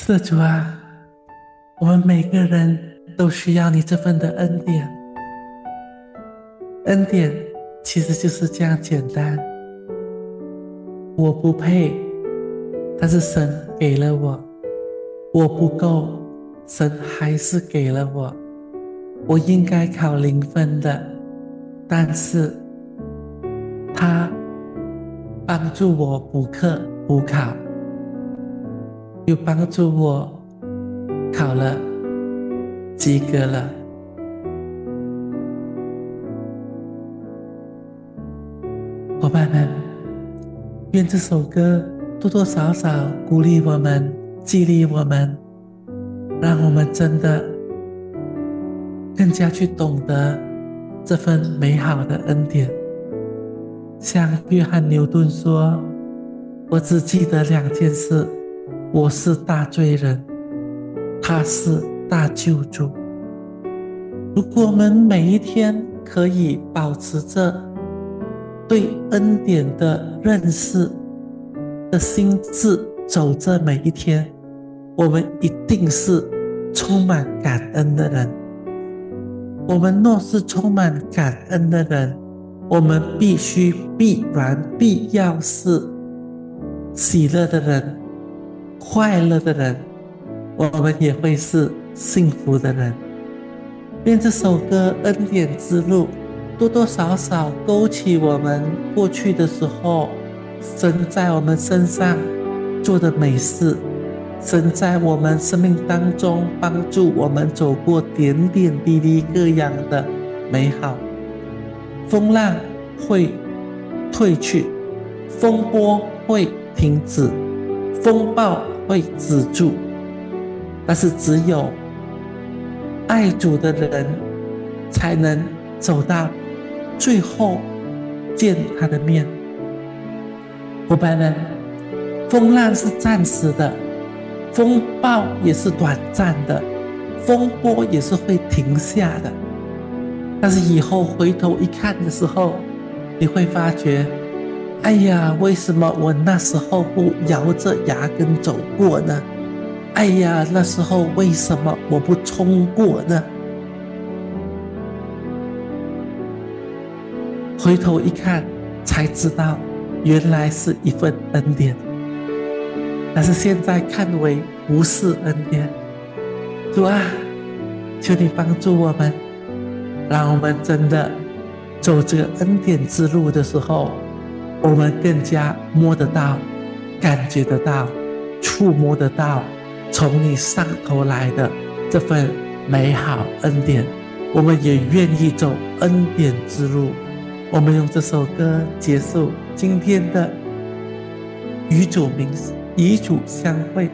是的，主啊，我们每个人都需要你这份的恩典。恩典其实就是这样简单。我不配，但是神给了我；我不够，神还是给了我。我应该考零分的，但是他帮助我补课补考，又帮助我考了及格了。伙伴们，愿这首歌多多少少鼓励我们，激励我们，让我们真的更加去懂得这份美好的恩典。像约翰牛顿说，我只记得两件事，我是大罪人，他是大救主。如果我们每一天可以保持着对恩典的认识的心智，走着每一天，我们一定是充满感恩的人。我们若是充满感恩的人，我们必须必然必要是喜乐的人，快乐的人，我们也会是幸福的人。愿这首歌《恩典之路》多多少少勾起我们过去的时候，神在我们身上做的美事，神在我们生命当中帮助我们走过点点滴滴各样的美好。风浪会退去，风波会停止，风暴会止住，但是只有爱主的人才能走到最后见他的面。伙伴们，风浪是暂时的，风暴也是短暂的，风波也是会停下的。但是以后回头一看的时候，你会发觉，哎呀，为什么我那时候不咬着牙根走过呢？哎呀，那时候为什么我不冲过呢？回头一看才知道，原来是一份恩典，但是现在看为不是恩典。主啊，求你帮助我们，让我们真的走这个恩典之路的时候，我们更加摸得到，感觉得到，触摸得到从你上头来的这份美好恩典。我们也愿意走恩典之路。我们用这首歌结束今天的与主冥与主相会。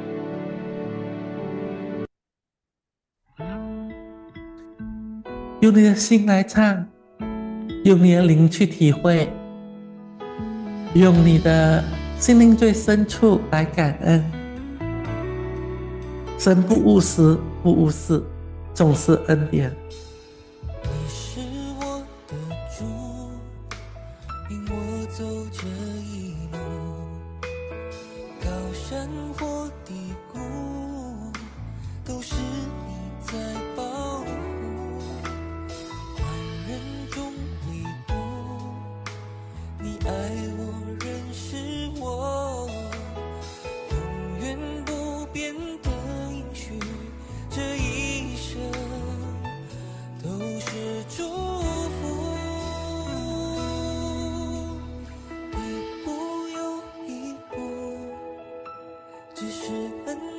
用你的心来唱，用你的灵去体会，用你的心灵最深处来感恩。神不误时，不误事，总是恩典。 你是我的主，引我走这一路，高山或低谷，都是你在保护。万人中唯独你爱我，认识我，永远不变的应许，这一生都是祝福。一步又一步，只是恩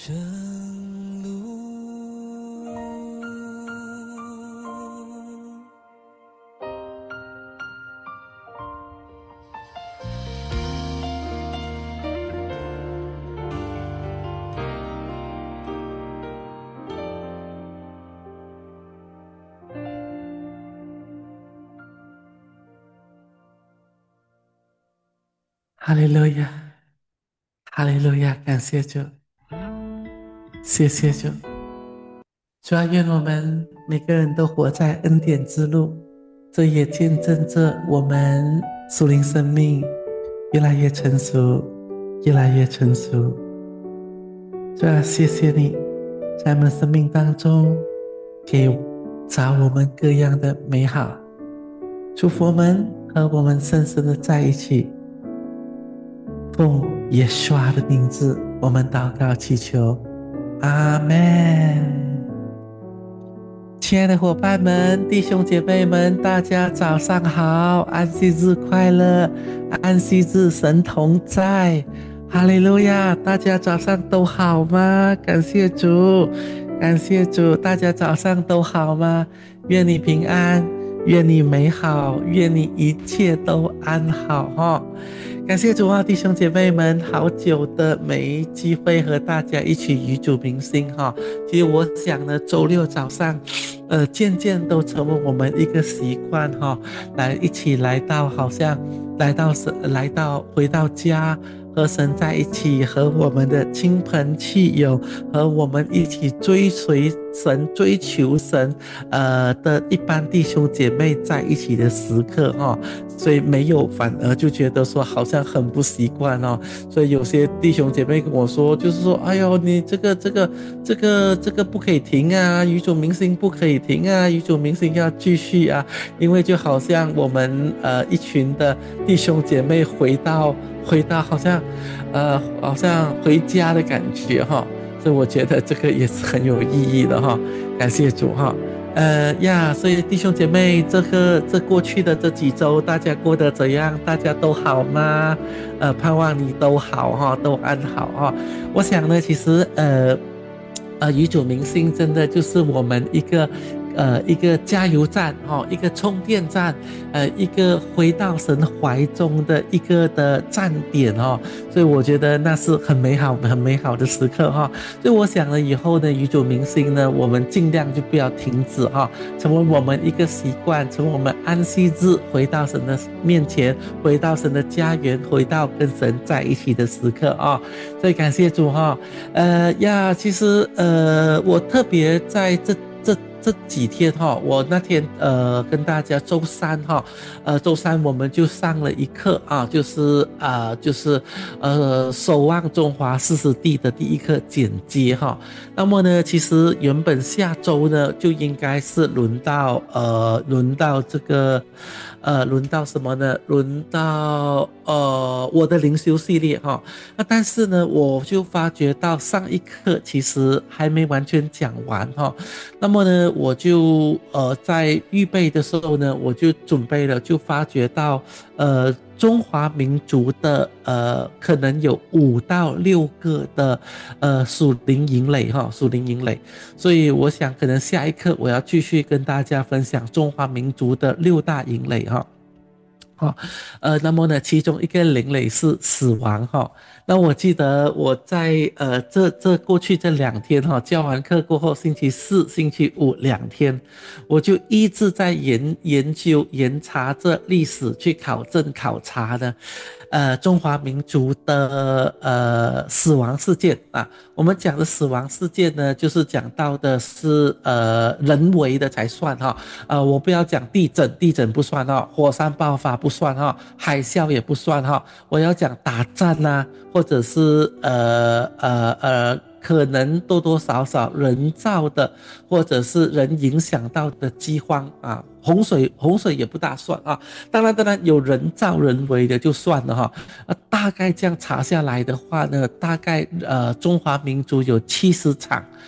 生路。 哈利路亚，哈利路亚，感谢主，谢谢主。主啊，愿我们每个人都活在恩典之路，这也见证着我们属灵生命越来越成熟，越来越成熟。主啊，谢谢你，在我们生命当中给找我们各样的美好，祝福我们和我们深深的在一起。奉耶稣的名字，我们祷告祈求，阿们。亲爱的伙伴们，弟兄姐妹们，大家早上好，安息日快乐，安息日神同在，哈利路亚！大家早上都好吗？感谢主，感谢主，大家早上都好吗？愿你平安，愿你美好，愿你一切都安好哈。感谢主啊，弟兄姐妹们，好久的没机会和大家一起与主明星哈。其实我想呢，周六早上，呃，渐渐都成为我们一个习惯哈，来一起来到，好像来到来到回到家。和神在一起，和我们的亲朋戚友，和我们一起追随神、追求神，呃的一般弟兄姐妹在一起的时刻哈、哦，所以没有，反而就觉得说好像很不习惯哦。所以有些弟兄姐妹跟我说，就是说，哎呦，你这个、这个、这个、这个不可以停啊，与主明星不可以停啊，与主明星要继续啊，因为就好像我们呃一群的弟兄姐妹回到。回到好像，呃，好像回家的感觉哈，所以我觉得这个也是很有意义的哈，感谢主哈，呃呀，所以弟兄姐妹，这个这过去的这几周大家过得怎样？大家都好吗？呃，盼望你都好哈，都安好哈。我想呢，其实呃，呃，与主明星真的就是我们一个。呃，一个加油站哈，一个充电站，呃，一个回到神怀中的一个的站点哈，所以我觉得那是很美好、很美好的时刻哈。所以我想呢，以后呢，与主明星呢，我们尽量就不要停止哈，成为我们一个习惯，成为我们安息日回到神的面前，回到神的家园，回到跟神在一起的时刻啊。所以感谢主哈，呃呀，其实呃，我特别在这这。这几天哈，我那天呃跟大家周三哈，呃周三我们就上了一课啊，就是啊、呃、就是呃守望中华四十地的第一课剪接哈。那么呢，其实原本下周呢就应该是轮到呃轮到这个呃轮到什么呢？轮到呃我的灵修系列哈。那但是呢，我就发觉到上一课其实还没完全讲完哈。那么呢。我就呃在预备的时候呢，我就准备了，就发觉到呃中华民族的呃可能有五到六个的呃属灵营垒哈，属灵营垒，所以我想可能下一课我要继续跟大家分享中华民族的六大营垒哈。哦，呃，那么呢，其中一个营垒是死亡哈。那我记得我在呃这这过去这两天哈，教完课过后，星期四、星期五两天，我就一直在研研究、研查这历史，去考证考察呢，呃，中华民族的呃死亡事件啊。我们讲的死亡事件呢，就是讲到的是呃人为的才算哈，呃，我不要讲地震，地震不算哈，火山爆发不算哈，海啸也不算哈，我要讲打战啊，或者是呃呃呃，可能多多少少人造的，或者是人影响到的饥荒啊，洪水洪水也不大算啊，当然当然有人造人为的就算了哈，啊，大概这样查下来的话呢，大概呃中华民族有七十场。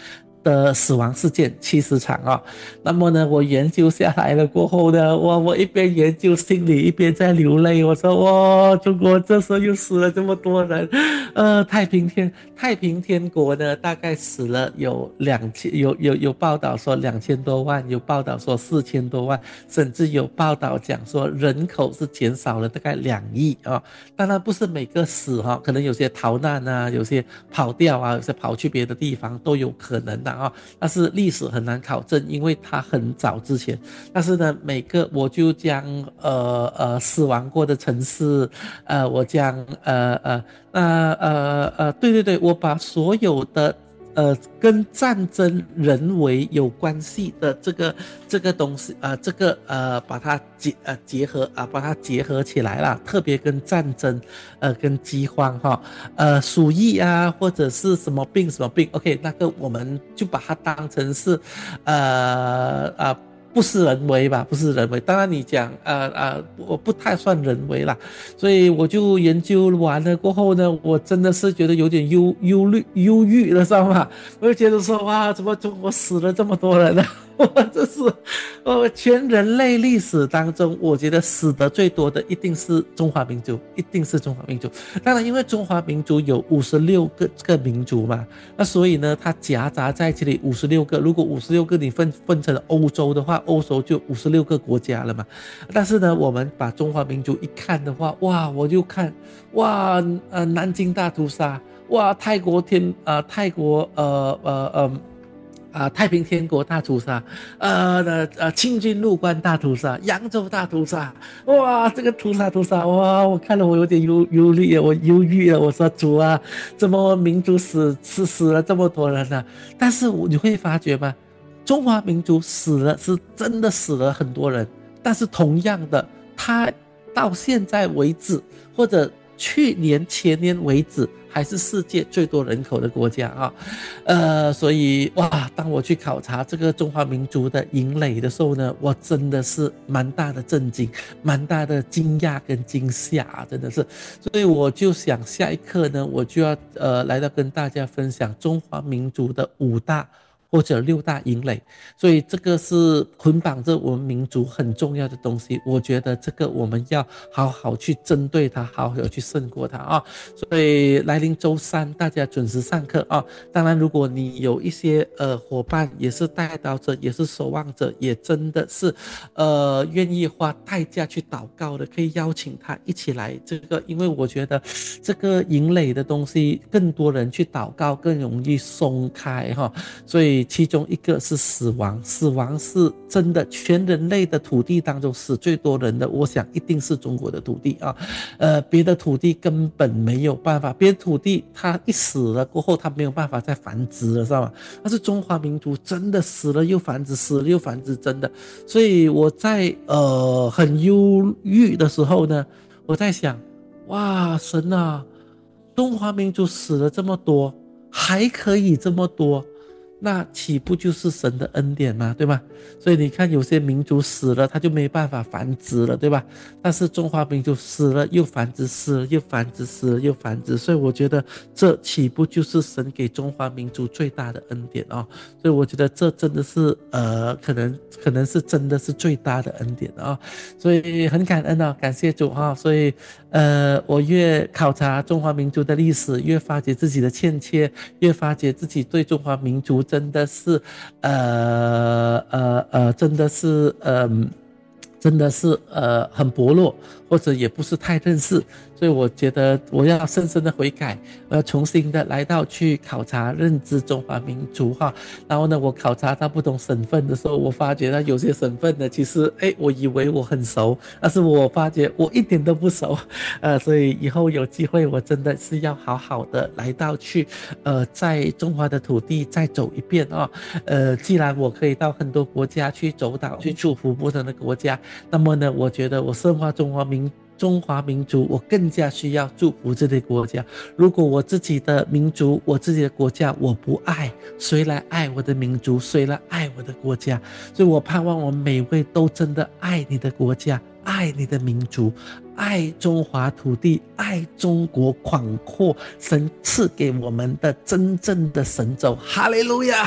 的死亡事件七十场啊、哦。那么呢，我研究下来了过后呢，我我一边研究心里一边在流泪。我说哇，中国这时候又死了这么多人。呃，太平天太平天国呢，大概死了有两千，有有有报道说两千多万，有报道说四千多万，甚至有报道讲说人口是减少了大概两亿啊。当然不是每个死哈、哦，可能有些逃难啊，有些跑掉啊，有些跑去别的地方都有可能的啊。但是历史很难考证，因为它很早之前。但是呢，每个我就将呃呃死亡过的城市，呃，我将呃呃那呃呃对对对，我把所有的呃跟战争人为有关系的这个这个东西啊、呃，这个呃把它结呃结合啊，把它结合起来啦，特别跟战争呃跟饥荒哈呃鼠疫啊，或者是什么病什么病 ，OK， 那个我们就把它当成是呃啊。不是人为吧，不是人为。当然你讲呃呃我不太算人为啦，所以我就研究完了过后呢，我真的是觉得有点忧忧虑忧郁了，知道吗？我就觉得说哇，怎么中国死了这么多人呢？这是呃全人类历史当中，我觉得死得最多的一定是中华民族，一定是中华民族。当然因为中华民族有五十六个这个民族嘛，那所以呢它夹杂在这里五十六个，如果五十六个你分分成欧洲的话，欧洲就五十六个国家了嘛。但是呢我们把中华民族一看的话，哇，我就看哇呃南京大屠杀，哇泰国天呃泰国呃呃呃啊，太平天国大屠杀，呃呃清军入关大屠杀，扬州大屠杀，哇，这个屠杀屠杀，哇，我看了我有点忧忧虑，我忧郁了。我说主啊，怎么民族死死死了这么多人呢、啊？但是你会发觉吗？中华民族死了是真的死了很多人，但是同样的，他到现在为止，或者去年前年为止，还是世界最多人口的国家啊，呃，所以哇，当我去考察这个中华民族的营垒的时候呢，我真的是蛮大的震惊，蛮大的惊讶跟惊吓、啊，真的是，所以我就想下一课呢，我就要呃来到跟大家分享中华民族的五大或者六大营垒，所以这个是捆绑着我们民族很重要的东西。我觉得这个我们要好好去针对它，好好去胜过它啊！所以来临周三大家准时上课啊！当然，如果你有一些呃伙伴也是带刀者，也是守望者，也真的是呃愿意花代价去祷告的，可以邀请他一起来这个，因为我觉得这个营垒的东西，更多人去祷告更容易松开哈，所以。其中一个是死亡，死亡是真的，全人类的土地当中死最多人的，我想一定是中国的土地啊，呃，别的土地根本没有办法，别的土地它一死了过后，它没有办法再繁殖了，知道吗？但是中华民族真的死了又繁殖，死了又繁殖，真的，所以我在呃很忧郁的时候呢，我在想，哇，神啊，中华民族死了这么多，还可以这么多。那岂不就是神的恩典吗？对吧？所以你看有些民族死了他就没办法繁殖了，对吧？但是中华民族死了又繁殖，死了又繁殖，死了又繁殖，所以我觉得这岂不就是神给中华民族最大的恩典啊、哦？所以我觉得这真的是呃可能可能是真的是最大的恩典啊、哦！所以很感恩啊，感谢主哈、哦！所以呃我越考察中华民族的历史，越发觉自己的欠缺，越发觉自己对中华民族真的是呃呃呃真的是呃真的是呃很薄弱，或者也不是太认识，所以我觉得我要深深的悔改，我要重新的来到去考察认知中华民族哈。然后呢，我考察到不同省份的时候，我发觉到有些省份呢，其实哎，我以为我很熟，但是我发觉我一点都不熟，呃，所以以后有机会我真的是要好好的来到去呃在中华的土地再走一遍啊、哦。呃，既然我可以到很多国家去走岛，去祝福不同的国家，那么呢，我觉得我深化中华民中华民族，我更加需要祝福这类国家。如果我自己的民族，我自己的国家我不爱，谁来爱我的民族，谁来爱我的国家？所以我盼望我们每位都真的爱你的国家，爱你的民族，爱中华土地，爱中国广阔神赐给我们的真正的神州。哈利路亚！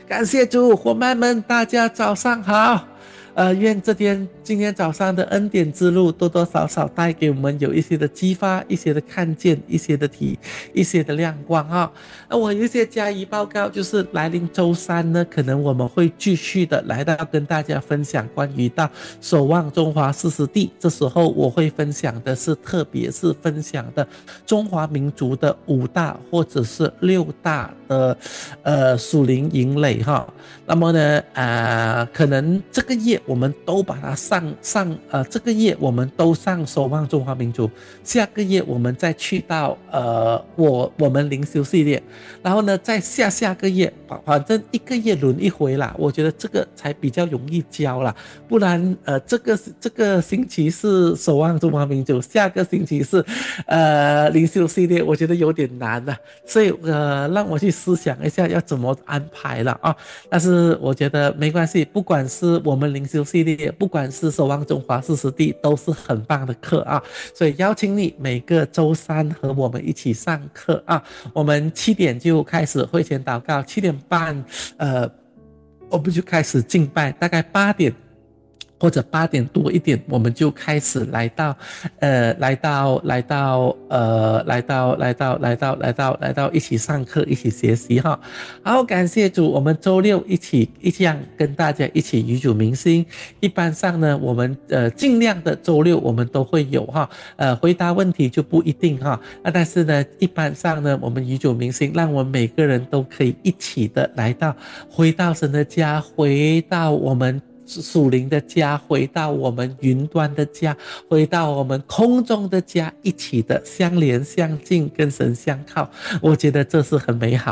感谢主，伙伴们，大家早上好。呃，愿这天今天早上的恩典之路多多少少带给我们有一些的激发，一些的看见，一些的体，一些的亮光啊。那我有一些加以报告，就是来临周三呢，可能我们会继续的来到跟大家分享关于到守望中华四十地。这时候我会分享的是，特别是分享的中华民族的五大或者是六大的呃属灵营垒哈。那么呢，呃，可能这个月我们都把它上上呃，这个月我们都上守望中华民族，下个月我们再去到呃我我们灵修系列，然后呢，在下下个月，反正一个月轮一回啦，我觉得这个才比较容易教啦，不然呃这个这个星期是守望中华民族，下个星期是呃灵修系列，我觉得有点难了，所以呃让我去思想一下要怎么安排了啊。但是我觉得没关系，不管是我们灵修系列，不管是守望中华四十地，都是很棒的课啊。所以邀请你每个周三和我们一起上课啊。我们七点就开始会前祷告，七点半呃我们就开始敬拜，大概八点或者八点多一点，我们就开始来到，呃，来到，来到，呃，来到，来到，来到，来到，来到一起上课，一起学习哈。好，感谢主，我们周六一起一样跟大家一起与主明心。一般上呢，我们呃尽量的周六我们都会有哈，呃，回答问题就不一定哈。那但是呢，一般上呢，我们与主明心，让我们每个人都可以一起的来到，回到神的家，回到我们属灵的家，回到我们云端的家，回到我们空中的家，一起的相连相近，跟神相靠，我觉得这是很美好